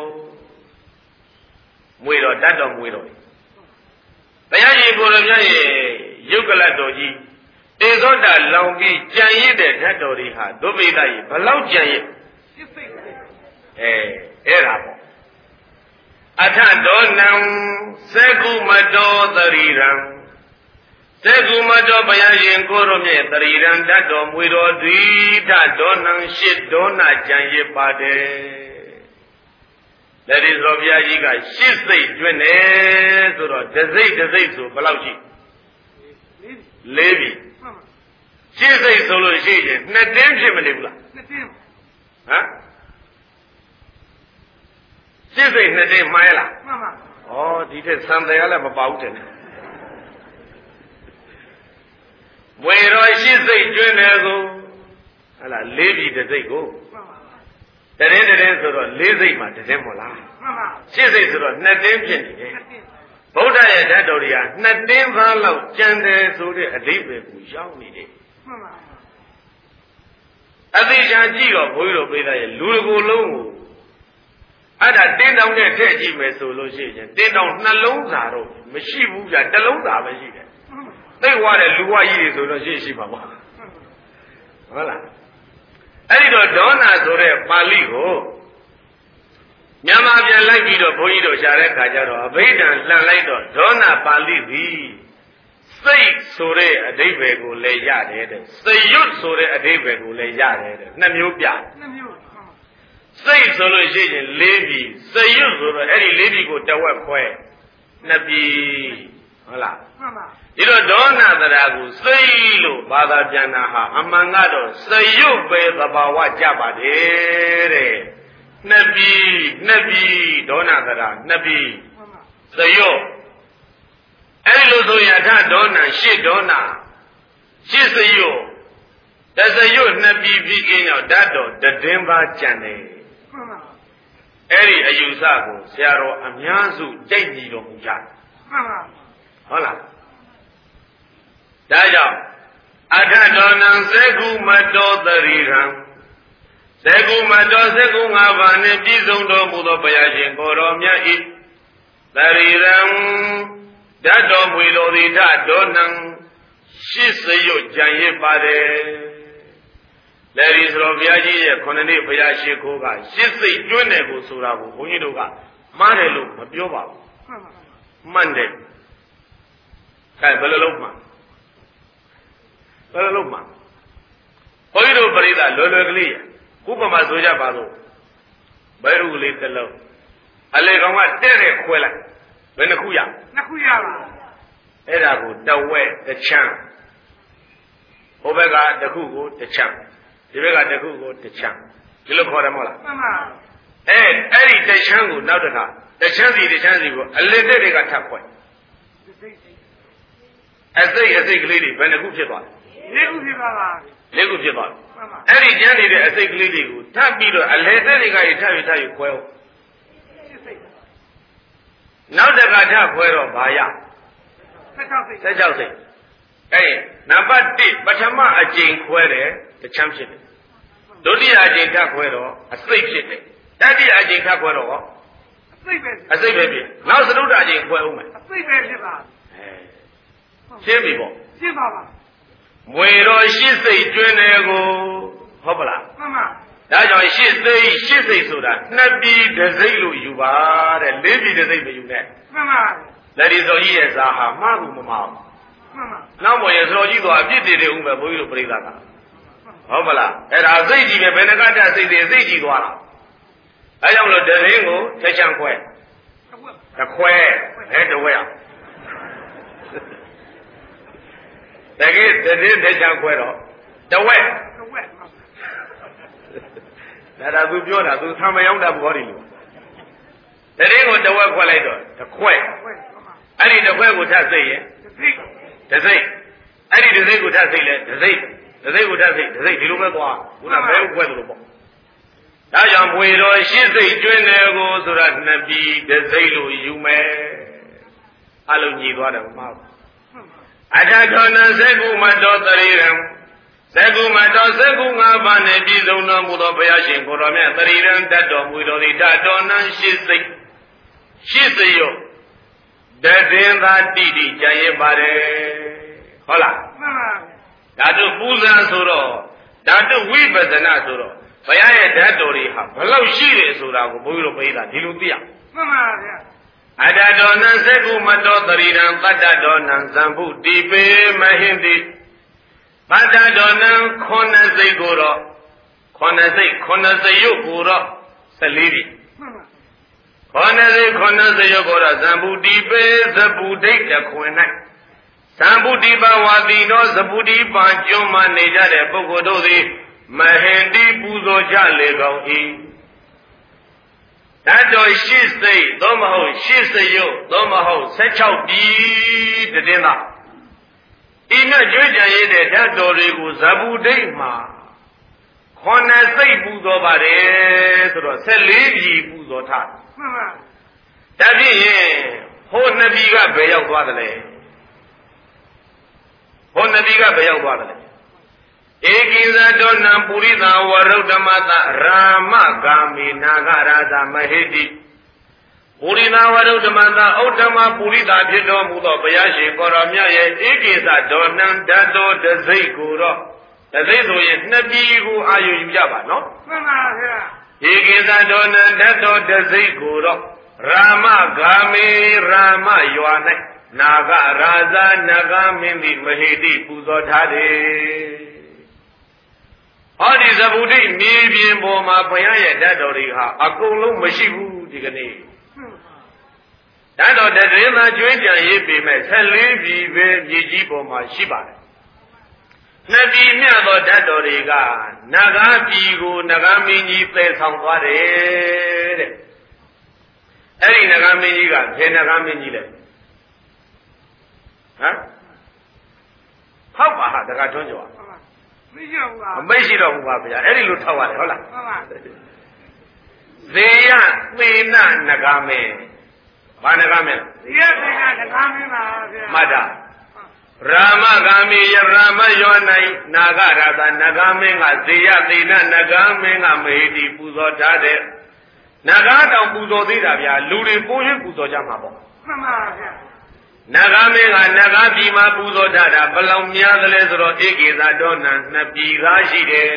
မွေတော်တတ်တော်မွေတော်ဘုရားရှင်ကိုယ်တော်မြတ်ရဲ့ယုတ်ကလတ်တော်ကြီးတေသောတာလောင်ပြီးကြံရစ်တဲ့ဓာတ်တော်တွေဟာဒုပိဋကကြီးဘလောက်ကြံရစ်အဲအဲ့ဒါပေါ့အထဒေါနံစေကုမတောတရိရံစေကုမတောဘုရားရှင်ကိုရောမြတ်တရိရံဓာတ်တော်မွေတော်ဒွိထဒေါနံရှစ်ဒေါနာကြံရစ်ပါတယ်လက်ဒီသောဘုရားကြီးကရှစ်စိတ်ကျွန်းတယ်ဆိုတော့တစ်စိတ်တစ်စိတ်ဆိုဘယ်လောက်ရှိလေးပြီရှစ်စိတ်ဆိုလို့ရှိရင်နှစ်တင်းဖြစ်မနေဘူးလားနှစ်တင်းဟမ်ရှစ်စိတ်နှစ်တင်းမှားရလားမှန်ပါဩဒီထက်သံတယ်ကလည်းမပါဘူးတဲ့ဝေရောရှစ်စိတ်ကျွန်းတယ်ကိုဟဲ့လားလေးပြီတစ်စိတ်ကိုမှန်ပါတရင်တရင်ဆိုတော့လေးစိတ်မှာတရင်မို့လားမှန်ပါရှစ်စိတ်ဆိုတော့နှစ်တင်းဖြစ်နေတယ်ဗုဒ္ဓရဲ့ဓာတ်တော်တွေကနှစ်တင်းသားလောက်ကျန်တယ်ဆိုတဲ့အဓိပ္ပာယ်ကိုရောက်နေတယ်မှန်ပါအသေးချာကြည့်တော့ဘုန်းကြီးတို့ပြတဲ့လူတစ်ကိုယ်လုံးကိုအဲ့ဒါတင်းတောင်နဲ့ထည့်ကြည့်မယ်ဆိုလို့ရှိရင်တင်းတောင်နှလုံးစာတော့မရှိဘူးဗျတစ်လုံးစာပဲရှိတယ်သိဝါတဲ့လူဝကြီးတွေဆိုတော့ရှိရှိပါပါဟုတ်လားအဲ့ဒီတော့ဒေါနာဆိုတဲ့ပါဠိကိုမြန်မာပြန်လိုက်ပြီးတော့ဘုန်းကြီးတို့ရှာတဲ့ခါကျတော့အဘိဓမ္မာလှန်လိုက်တော့ဒေါနာပါဠိသည်စိတ်ဆိုတဲ့အဓိပ္ပာယ်ကိုလည်းရတယ်တဲ့စရွတ်ဆိုတဲ့အဓိပ္ပာယ်ကိုလည်းရတယ်တဲ့နှစ်မျိုးပြနှစ်မျိုးစိတ်ဆိုလို့ရှိရင်လေးပြီစရွတ်ဆိုတော့အဲ့ဒီလေးပြီကိုတဝက်ခွဲနှစ်ပြီဟုတ်လားမှန်ပါဒီတော့ဒေါနာတရာကိုစိတ်လို့ဘာသာပြန်တာဟာအမှန်ကတော့စရွတ်ပဲသဘာဝကြပါတယ်တဲ့နှစ်ပြီနှစ်ပြီဒေါနာတရာနှစ်ပြီစရွတ်အဲ့လိုဆိုရင်အထဒေါနာရှစ်ဒေါနာရှစ်စရွတ်တစရွတ်နှစ်ပြီပြီးကင်းတော့ဓာတ်တော်တည်င်းပါကြံတယ်အဲ့ဒီအယူဆကိုဆရာတော်အများစုကြိတ်ကြည့်တော်မူကြတယ်မှန်ပါဟုတ်လားဒါကြောင့်အထဒေါနံစေကုမတောတရိရံစေကုမတောစေကုငါးပါးနှင့်ပြည့်စုံတော်မူသောဘုရားရှင်ကိုတော်မြတ်ဤတရိရံဓာတ်တော်မူတော်သည်ဓာတ်ဒေါနံရှစ်စရွတ်ကြံရစ်ပါတယ်လက်ဒီဆိုတော်ဘုရားကြီးရဲ့ခုနှစ်နှစ်ဘုရားရှိခိုးကရှစ်စိတ်ကျွန်းတယ်ကိုဆိုတာကိုဘုန်းကြီးတို့ကမှားတယ်လို့မပြောပါဘူးမှန်တယ်အဲဘယ်လိုလုပ်မှဘယ်လိုလုပ်မှဘုန်းကြီးတို့ပရိသတ်လွယ်လွယ်ကလေးဥပမာဆိုကြပါစို့ဘယ်လိုကလေးတစ်လုံးအလေကောင်ကတဲ့တဲ့ခွဲလိုက်ဘယ်နှခုရနှစ်ခုရပါအဲ့ဒါကိုတဝက်တစ်ချမ်းဟိုဘက်ကတစ်ခုကိုတစ်ချမ်းဒီဘက်ကတစ်ခုကိုတစ်ချမ်းဒီလိုခေါ်တယ်မဟုတ်လားမှန်ပါအဲအဲ့ဒီတစ်ချမ်းကိုနောက်တစ်ခါတစ်ချမ်းစီတစ်ချမ်းစီကိုအလေတဲ့တွေကထပ်ခွဲအစိတ်အစိတ်ကလေးတွေဘယ်နှခုဖြစ်သွားလဲလေးခုဖြစ်ပါပါလေးခုဖြစ်သွားတယ်မှန်ပါအဲ့ဒီကျန်းနေတဲ့အစိတ်ကလေးတွေကိုထပ်ပြီးတော့အလေတဲ့တွေကထပ်ပြီးထပ်ပြီးခွဲအောင်နောက်တစ်ခါထပ်ခွဲတော့ဘာရဆက်၆စိတ်ဆက်၆စိတ်အဲ့နံပါတ်တစ်ပထမအကျိန်ခွဲတယ်တစ်ချမ်းဖြစ်တယ်ဒုတိယအကျိန်ထပ်ခွဲတော့အစိတ်ဖြစ်တယ်တတိယအကျိန်ထပ်ခွဲတော့အစိတ်ပဲအစိတ်ပဲဖြစ်နောက်သရုတ်အကျိန်ခွဲအောင်မယ်အစိတ်ပဲဖြစ်ပါအဲရှင်းပြီပေါ့ရှင်းပါပါမွေတော်ရှစ်စိတ်ကျွန်းတယ်ကိုဟုတ်ပလားမှန်ပါဒါကြောင့်ရှစ်စိတ်ရှစ်စိတ်ဆိုတာနှစ်ပြည်တစ်စိတ်လို့ယူပါတဲ့လေးပြည်တစ်စိတ်မယူနဲ့မှန်ပါလက်ဒီစောကြီးရဲ့ဇာဟာမှားဘူးမမှားဘူးမှန်ပါနောက်ပေါ်ရဲ့စောကြီးတော့အပြစ်တွေတွေဦးမယ်ဘုန်းကြီးတို့ပြိဿကဟုတ်ပလားအဲ့ဒါစိတ်ကြီးပဲဘယ်နှကတစိတ်တွေစိတ်ကြီးသွားတာအဲကြောင့်လို့တရင်ကိုတစ်ချမ်းခွဲတစ်ခွဲအဲတစ်ဝဲအောင်တကယ်တရင်တစ်ချမ်းခွဲတော့တစ်ဝဲတစ်ဝဲဒါဒါသူပြောတာသူဆံမရောက်တာဘောဒီလို့တရင်ကိုတစ်ဝက်ခွဲလိုက်တော့တစ်ခွဲအဲ့ဒီတစ်ခွဲကိုထပ်စိတ်ရဲ့တစ်စိတ်အဲ့ဒီတစ်စိတ်ကိုထပ်စိတ်လဲတစ်စိတ်တစ်စိတ်ကိုထပ်စိတ်တစ်စိတ်ဒီလိုပဲသွားခုနဘဲခွဲသလိုပေါ့ဒါကြောင့်ဘွေတော်ရှစ်စိတ်ကျွန်းတယ်ကိုဆိုတာနှစ်ပြည်တစ်စိတ်လို့ယူမယ်အလုံးညီသွားတယ်မဟုတ်ဘူးအထခောနစေကုမတောတရိရံစေကုမတောစေကုငါးပါးနှင့်ပြည်စုံတော်မူသောဘုရားရှင်ကိုယ်တော်မြတ်တရိရံတတ်တော်မူတော်သည်တတော်နံရှစ်စိတ်ရှစ်စိတ်ရောတည်င်းသာတိတိကြံရပါတယ်ဟုတ်လားမှန်ပါဓာတုပူဇာဆိုတော့ဓာတုဝိပဿနာဆိုတော့ဘုရားရဲ့ဓာတ်တော်တွေဟာဘလောက်ရှိတယ်ဆိုတာကိုဘုန်းကြီးတို့ပြိဿဒီလိုသိရမှန်ပါဗျာအတ္တတော်နံသက္ကုမတောတရိရံပတ္တတော်နံဇံဘုတိပေမဟိတိပတ္တတော်နံခုနှစ်စိတ်ကိုတော့ခုနှစ်စိတ်ခုနှစ်စိတ်ရုပ်ကိုတော့ဆယ်လေးပြီခုနှစ်စိတ်ခုနှစ်စိတ်ရုပ်ကိုတော့ဇံဘုတိပေဇဗုဒိတ်တခွင်၌ဇံဘုတိပဝါတိတော်ဇဗုတိပံကျွမ်းမှနေကြတဲ့ပုဂ္ဂိုလ်တို့သည်မဟင်တိပူဇော်ကြလေကောင်း၏ဓာတ်တော်ရှိစိတ်သို့မဟုတ်ရှိစိတ်ရုပ်သို့မဟုတ်ဆယ်ခြောက်ပြည်တည်င်းသာဤနဲ့ကြွေးကြံရတဲ့ဓာတ်တော်တွေကိုဇဗုဒိတ်မှာခုနှစ်စိတ်ပူဇော်ပါတယ်ဆိုတော့ဆယ်လေးပြည်ပူဇော်ထားမှန်ပါဒါဖြင့်ဟိုနှစ်ပြည်ကဘယ်ရောက်သွားသလဲဟိုနှစ်ပြည်ကဘယ်ရောက်သွားသလဲဧကိဇတောနံပုရိသဝရုဒ္ဓမတရာမဂာမိနာဂရာဇမဟိတိပုရိသဝရုဒ္ဓမတဩဒ္ဓမပုရိသဖြစ်တော်မူသောဘုရားရှင်ကိုရောမြတ်ရဲ့ဧကိဇတောနံဓာတ်တော်တစိတ်ကိုတော့တစိတ်ဆိုရင်နှစ်ပြည်ကိုအာရုံယူကြပါနော်မှန်ပါဗျာဧကိဇတောနံဓာတ်တော်တစိတ်ကိုတော့ရာမဂာမိရာမရွာ၌နာဂရာဇနဂမင်းသည်မဟိတိပူဇော်ထားတယ်ဟောဒီဇဗုဒိတ်မြေပြင်ပေါ်မှာဘုရားရဲ့ဓာတ်တော်တွေဟာအကုန်လုံးမရှိဘူးဒီကနေ့ဓာတ်တော်တည်းမှာကျွင်းကြံရေးပေမဲ့ဆယ်လေးပြည်ပဲမြေကြီးပေါ်မှာရှိပါတယ်နှစ်ပြည်မြတ်သောဓာတ်တော်တွေကနဂါပြည်ကိုနဂါမင်းကြီးပယ်ဆောင်သွားတယ်တဲ့အဲ့ဒီနဂါမင်းကြီးကဘယ်နဂါမင်းကြီးလဲဟမ်ဟုတ်ပါဟာတခါထွန်းကြောမရှိတော့ဘူးပါမမရှိတော့ဘူးပါဗျာအဲ့ဒီလိုထောက်ရတယ်ဟုတ်လားမှန်ပါဇေယသေနနဂါမင်းဘာနဂါမင်းဇေယသေနနဂါမင်းပါဗျာမှတ်တာရာမဂာမိယရာမယောနိုင်နာဂရာသနဂါမင်းကဇေယသေနနဂါမင်းကမဟိတိပူဇော်ထားတဲ့နဂါတောင်ပူဇော်သေးတာဗျာလူတွေပိုးရပူဇော်ကြမှာပေါ့မှန်ပါဗျာနဂါမင်းကနဂါပြည်မှာပူဇော်ထားတာဘယ်လောက်များသလဲဆိုတော့ဧကိဇတောနံနှစ်ပြည်သားရှိတယ်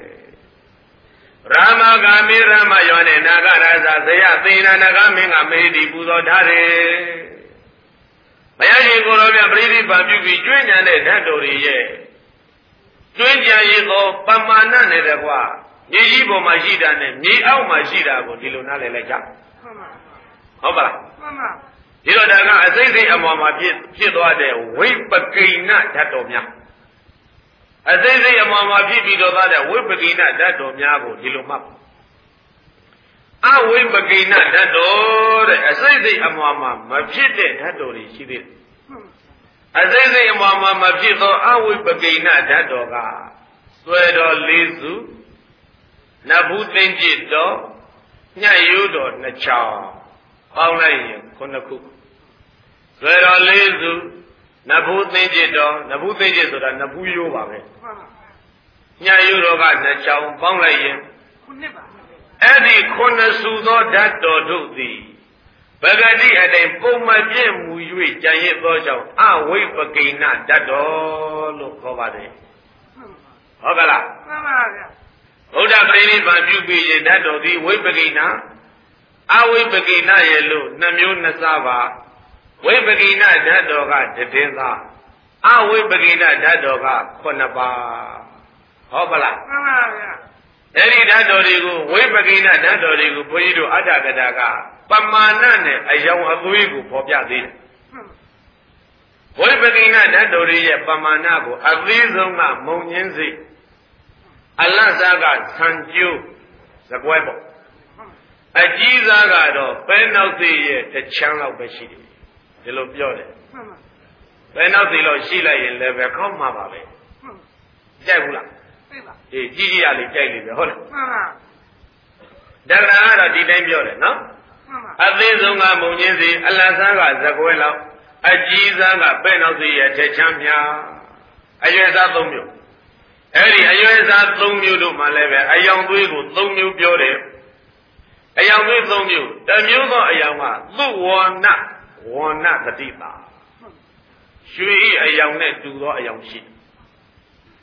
ရာမဂာမိရမယောနဲ့နာဂရာဇဇေယသေနနဂါမင်းကမဟိတိပူဇော်ထားတယ်ဘုရားရှင်ကိုယ်တော်မြတ်ပရိသတ်ပြုပြီးကျွင်းကြံတဲ့ဓာတ်တော်တွေရဲ့ကျွင်းကြံရသောပမာဏနဲ့တကွာမြေကြီးပေါ်မှာရှိတာနဲ့မြေအောက်မှာရှိတာကိုဒီလိုနားလည်လိုက်ကြဟုတ်ပါလားမှန်ပါဒီတော့ဒါကအစိမ့်စိမ့်အမော်မှာဖြစ်ဖြစ်သွားတဲ့ဝိပကိဏဓာတ်တော်များအစိမ့်စိမ့်အမော်မှာဖြစ်ပြီးတော့သွားတဲ့ဝိပကိဏဓာတ်တော်များကိုဒီလိုမှတ်အဝိပကိဏဓာတ်တော်တဲ့အစိမ့်စိမ့်အမော်မှာမဖြစ်တဲ့ဓာတ်တော်တွေရှိသေးတယ်အစိမ့်စိမ့်အမော်မှာမဖြစ်သောအဝိပကိဏဓာတ်တော်ကဆွဲတော်လေးစုနဘူးသိမ့်จิตတော်ညှက်ရိုးတော်နှစ်ချောင်းပေါင်းလိုက်ရင်ခုနှစ်ခုဆွဲတော်လေးစုနဘူးသိမ့်จิตတော်နဘူးသိမ့်จิตဆိုတာနဘူးရိုးပါပဲညှက်ရိုးတော်ကနှစ်ချောင်းပေါင်းလိုက်ရင်ခုနှစ်ပါအဲ့ဒီခုနှစ်စုသောဓာတ်တော်တို့သည်ပဂတိအတိုင်းပုံမပြည့်မူ၍ကြံရစ်သောကြောင့်အဝိပကိဏဓာတ်တော်လို့ခေါ်ပါတယ်ဟုတ်ကလားမှန်ပါဗျာဘုရားပရိနိဗ္ဗာန်ပြုပြီးရင်ဓာတ်တော်သည်ဝိပကိဏအဝိပကိဏရဲ့လို့နှမျိုးနှစ်စားပါဝိပကိဏဓာတ်တော်ကတည်င်းသားအဝိပကိဏဓာတ်တော်ကခုနှစ်ပါးဟုတ်ပါလားမှန်ပါဗျာအဲ့ဒီဓာတ်တော်တွေကိုဝိပကိဏဓာတ်တော်တွေကိုဘုန်းကြီးတို့အတ္တကတာကပမာဏနဲ့အယောင်အသွေးကိုဖော်ပြသေးတယ်ဝိပကိဏဓာတ်တော်ရဲ့ပမာဏကိုအသေးဆုံးကမုံညင်းစိအလတ်စားကဆံကျိုးသကွဲပေါ့အကြီးစားကတော့ပဲနောက်သေးရဲ့တစ်ချမ်းလောက်ပဲရှိတယ်ဒီလိုပြောတယ်ပဲနောက်သေးလို့ရှိလိုက်ရင်လည်းပဲကောင်းမှာပါပဲကြိုက်ဘူးလားသိပါအေးကြီးကြီးရလေးကြိုက်နေပဲဟုတ်လားမှန်ပါတက္ကရာကတော့ဒီတိုင်းပြောတယ်နော်မှန်ပါအသေးဆုံးကမုံညင်းစီအလတ်စားကသကွဲလောက်အကြီးစားကပဲနောက်သေးရဲ့တစ်ချမ်းများအရွယ်စားသုံးမျိုးအဲ့ဒီအရွယ်စားသုံးမျိုးတို့မှလည်းပဲအယောင်သွေးကိုသုံးမျိုးပြောတယ်အယောင်သွေးသုံးမျိုးတစ်မျိုးသောအယောင်ကသုဝဏဝဏတတိတာရွှေဤအယောင်နဲ့တူသောအယောင်ရှိ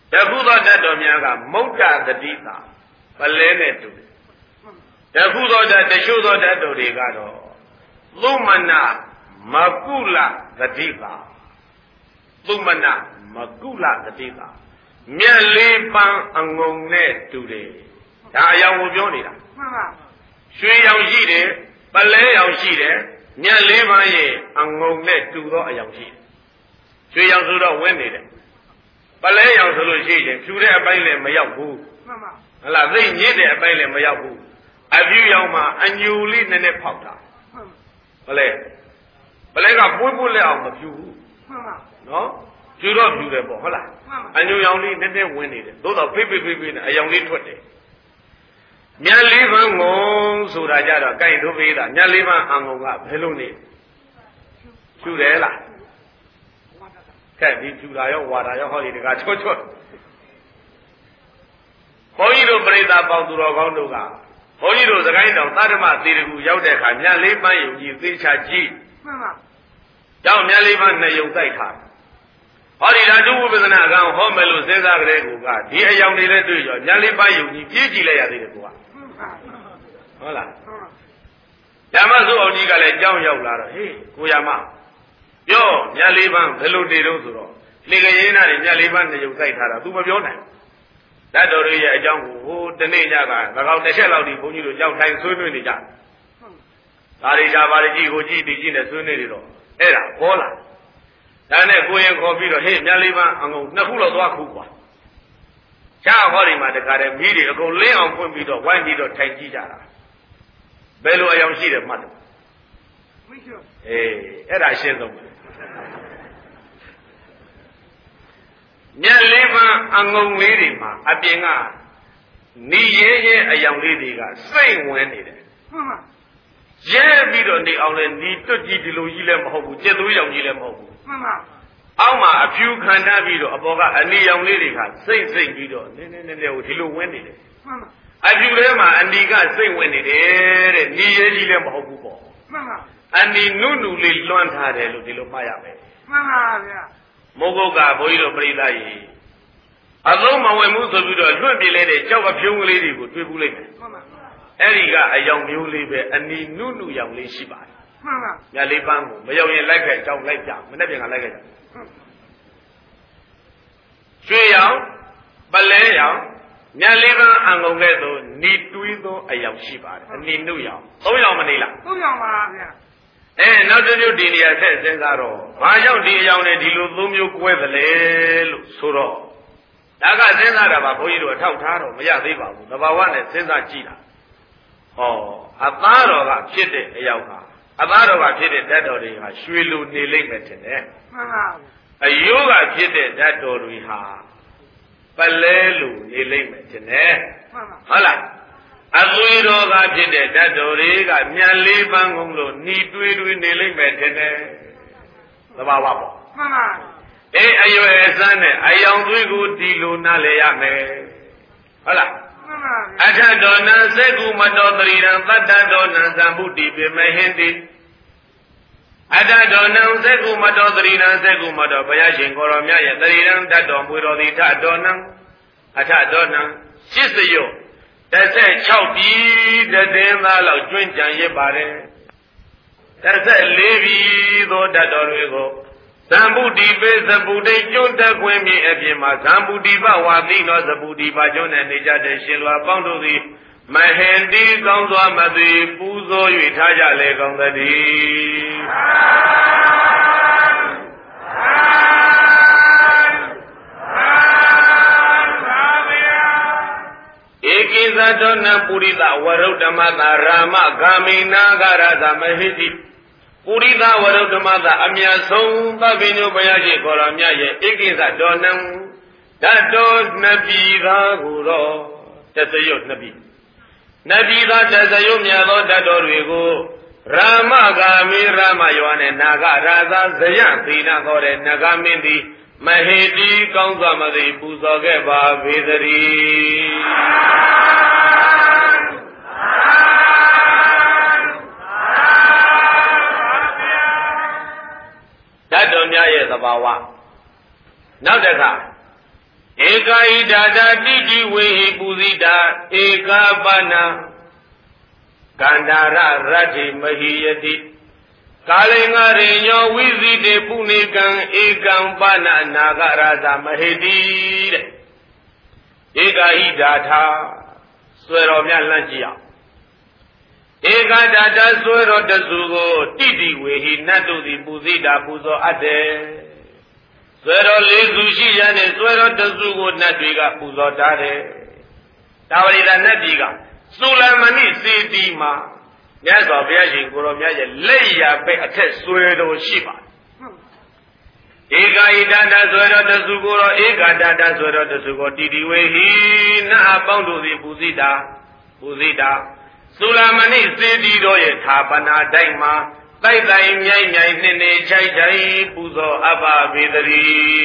တခုသောတတ်တော်များကမုဒ္ဒတတိတာပလဲနဲ့တူတယ်တခုသောတတ်တချို့သောတတ်တော်တွေကတော့သုမနာမကုလတတိတာသုမနာမကုလတတိတာမြတ်လေးပန်းအငုံနဲ့တူတယ်ဒါအယောင်ကိုပြောနေတာမှန်ပါရွှေရောင်ရှိတယ်ပလဲရောင်ရှိတယ်မြတ်လေးပန်းရဲ့အငုံနဲ့တူသောအယောင်ရှိတယ်ရွှေရောင်ဆိုတော့ဝင်းနေတယ်ပလဲရောင်ဆိုလို့ရှိရင်ဖြူတဲ့အပိုင်းလည်းမရောက်ဘူးမှန်ပါဟလားသိညစ်တဲ့အပိုင်းလည်းမရောက်ဘူးအဖြူရောင်မှာအညူလေးနည်းနည်းဖောက်တာဟုတ်လေပလဲကပွေးပွေးလက်အောင်မဖြူဘူးမှန်ပါနော်ဖြူတော့ဖြူတယ်ပေါ့ဟုတ်လားအညူရောင်လေးနည်းနည်းဝင်နေတယ်သို့တော့ဖိဖိဖိဖိနဲ့အယောင်လေးထွက်တယ်မြတ်လေးပန်းငုံဆိုတာကြတော့ကြိုက်တို့ပေးတာမြတ်လေးပန်းအငုံကဘယ်လိုနေဖြူတယ်လားကဲဒီဖြူတာရောဝါတာရောဟောဒီတကားချွတ်ချွတ်ဘုန်းကြီးတို့ပြိဿပေါင်းသူတော်ကောင်းတို့ကဘုန်းကြီးတို့စကိုင်းတောင်သတ္တမသေတကူရောက်တဲ့အခါမြတ်လေးပန်းယုံကြီးသေချာကြည့်မှန်ပါကြောင့်မြတ်လေးပန်းနှစ်ယုံတိုက်ထားဟောဒီဓာတုဝိပဿနာကံဟောမယ်လို့စဉ်းစားကြတဲ့ကူကဒီအယောင်တွေလည်းတွေ့ရောမြတ်လေးပန်းယုံကြီးပြေးကြည့်လိုက်ရသေးတယ်ကူကဟုတ်လားဓမ္မစုအောင်ကြီးကလည်းကြောင်းရောက်လာတော့ဟေးကိုရမပြောမြတ်လေးပန်းဘယ်လိုနေတော့ဆိုတော့လေကရင်းနာတွေမြတ်လေးပန်းနှစ်ယုံတိုက်ထားတာ तू မပြောနိုင်တတ်တော်ရဲ့အကြောင်းကိုဟိုတနေ့ညက၎င်းတစ်ချက်လောက်ဒီဘုန်းကြီးတို့ကြောက်ထိုင်ဆွေးနွေးနေကြဒါရိတာပါရကြီးကိုကြည့်တည်ကြည့်နဲ့ဆွေးနွေးနေတော့အဲ့ဒါခေါ်လာဒါနဲ့ကိုရင်ခေါ်ပြီးတော့ဟေးမြတ်လေးပန်းအငုံနှစ်ခုလောက်သွားခုကွာချာဟောဒီမှာတခါတည်းမိတွေအကုန်လင်းအောင်ဖွင့်ပြီးတော့ဝိုင်းပြီးတော့ထိုင်ကြည့်ကြတာဘယ်လိုအယောင်ရှိတယ်မှတ်တယ်မရှိဘူးအေးအဲ့ဒါရှင်းဆုံးပဲမြတ်လေးပန်းအငုံလေးတွေမှာအပြင်ကနီရဲရဲအယောင်လေးတွေကစိတ်ဝင်နေတယ်မှန်ပါရဲပြီးတော့နေအောင်လဲနီတွတ်ကြီးဒီလိုကြီးလည်းမဟုတ်ဘူးကျက်သွေးရောင်ကြီးလည်းမဟုတ်ဘူးမှန်ပါအောက်မှာအဖြူခံထားပြီးတော့အပေါ်ကအနီရောင်လေးတွေကစိတ်စိတ်ပြီးတော့နည်းနည်းနည်းနည်းကိုဒီလိုဝင်နေတယ်မှန်ပါအဖြူထဲမှာအနီကစိတ်ဝင်နေတယ်တဲ့နီရဲကြီးလည်းမဟုတ်ဘူးပေါ့မှန်ပါအနီနုနုလေးလွှမ်းထားတယ်လို့ဒီလိုမှတ်ရမယ်မှန်ပါဗျာမိုးကုတ်ကဘုန်းကြီးတို့ပြိဿကြီးအလုံးမဝင်မှုဆိုပြီးတော့လွှင့်ပြလိုက်တဲ့ကြောက်အဖြုံးကလေးတွေကိုတွေ့ဘူးလိုက်မယ်မှန်ပါအဲ့ဒီကအယောင်မျိုးလေးပဲအနီနုနုရောင်လေးရှိပါတယ်မှန်ပါညလေးပန်းကိုမရောက်ရင်လိုက်ခဲ့ကြောက်လိုက်ကြမနေ့ပြန်ကလိုက်ခဲ့ကြရွှေရောင်ပလဲရောင်ညလေးပန်းအငုံကဲ့သို့နီတွေးသောအယောင်ရှိပါတယ်အနီနုရောင်သုံးရောင်မနေလားသုံးရောင်ပါဗျာအဲနောက်တစ်မျိုးဒီနေရာဆက်စဉ်းစားတော့ဘာကြောင့်ဒီအကြောင်းနဲ့ဒီလိုသုံးမျိုးကွဲသလဲလို့ဆိုတော့ဒါကစဉ်းစားတာပါဘုန်းကြီးတို့အထောက်ထားတော့မရသေးပါဘူးသဘာဝနဲ့စဉ်းစားကြည့်တာဟောအသားတော်ကဖြစ်တဲ့အယောက်ကအသားတော်ကဖြစ်တဲ့ဓာတ်တော်တွေဟာရွှေလိုနေလိမ့်မယ်ထင်တယ်မှန်ပါအယိုးကဖြစ်တဲ့ဓာတ်တော်တွေဟာပလဲလိုနေလိမ့်မယ်ထင်တယ်မှန်ပါဟုတ်လားအသွေးတော်ကဖြစ်တဲ့ဓာတ်တော်တွေကမြတ်လေးပန်းကုန်လို့နှီးတွေးတွေးနေလိမ့်မယ်ထင်တယ်သဘာဝပေါ့မှန်ပါအေးအရွယ်အစမ်းနဲ့အယောင်သွေးကိုဒီလိုနားလေရမယ်ဟုတ်လားမှန်ပါအထတော်နံစေကုမတော်တရိရံသတ္တတော်နံသံဗုတိပိမဟင်တိအထတော်နံစေကုမတော်တရိရံစေကုမတော်ဘုရားရှင်ကိုရောမြတ်ရဲ့တရိရံတတ်တော်မွေတော်သည်ထတော်နံအထတော်နံရှစ်စရုပ်တစ်ဆက်၆ပြည်တည်င်းသားလောက်ကျွင့်ကြံရစ်ပါတယ်တစ်ဆက်၄ပြည်သောတတ်တော်တွေကိုဇံဗုတိပေသဗုဒိကျွန်းတက်ခွင့်မြင့်အပြင်မှာဇံဗုတိဘဝါသိသောသဗုတိဘကျွန်းနဲ့နေကြတဲ့ရှင်လွာပေါင်းတို့သည်မဟင်တိကောင်းစွာမသိပူဇော်၍ထားကြလေကောင်းသတည်းဧကိသတောနပုရိသဝရုဒ္ဓမသာရာမဂာမိနာဂရသမဟိတိပုရိသဝရုဒ္ဓမသာအမြတ်ဆုံးသဗ္ဗညုဘုရားရှိခိုးတော်မြတ်ရဲ့ဧကိသတောနံဓာတ်တော်နှစ်ပြည်သာကိုတော့တသရုပ်နှစ်ပြည်နှစ်ပြည်သာတသရုပ်မြတ်သောဓာတ်တော်တွေကိုရာမဂာမိရာမယောနဲ့နာဂရာသာဇယသေနာခေါ်တဲ့နဂမင်းသည်မဟေတိကောင်းစွာမသိပူဇော်ခဲ့ပါပေသတည်းဓာတ်တော်များရဲ့သဘာဝနောက်တစ်ခါဧ Eka idada tiji wehi puzita eka bana Gandara rati mahiyati Kalinga rinyo wizite punikan ekam bana nagaraza mahidi Eka idada Swero mya lanjiya Eka dada swero dasugo titi wehi natuzi puzita puzo ate Swero lezu shiyane swero dasugo natwiga puzo tare Tawarida natiga Sulamani siti ma Nyazo biyashin kuro myaje leya pe ate swero shiba Eka idada swero dasuguro eka dada swero dasugo titi wehi na abanduzi puzita puzita Sulamani siti doye thapana daima Tai tai nyai nyai nene chai chai puzo abba vedari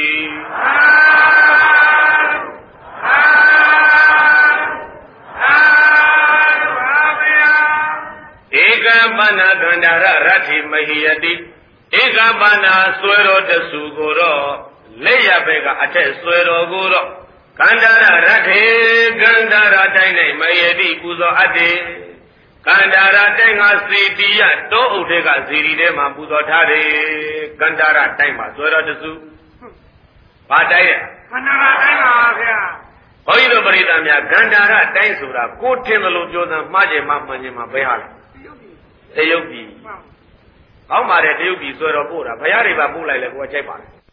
Eka bana gandara rati mahiyati Eka bana swero dasuguro Leya bega ate swero guro Gandara rati gandara tainai mahiyati puzo ate Gandara tenga sitiya to utega ziride ma puzo thare Gandara taima swero dasu Ba taire Gandara taima bhya Hoido parida mya Gandara tain sura ko thindalo pyosan maje ma manje ma bhe hala Tayubi Kaung mare tayubi swero poda bhaya de ba poh lai le ko chai pa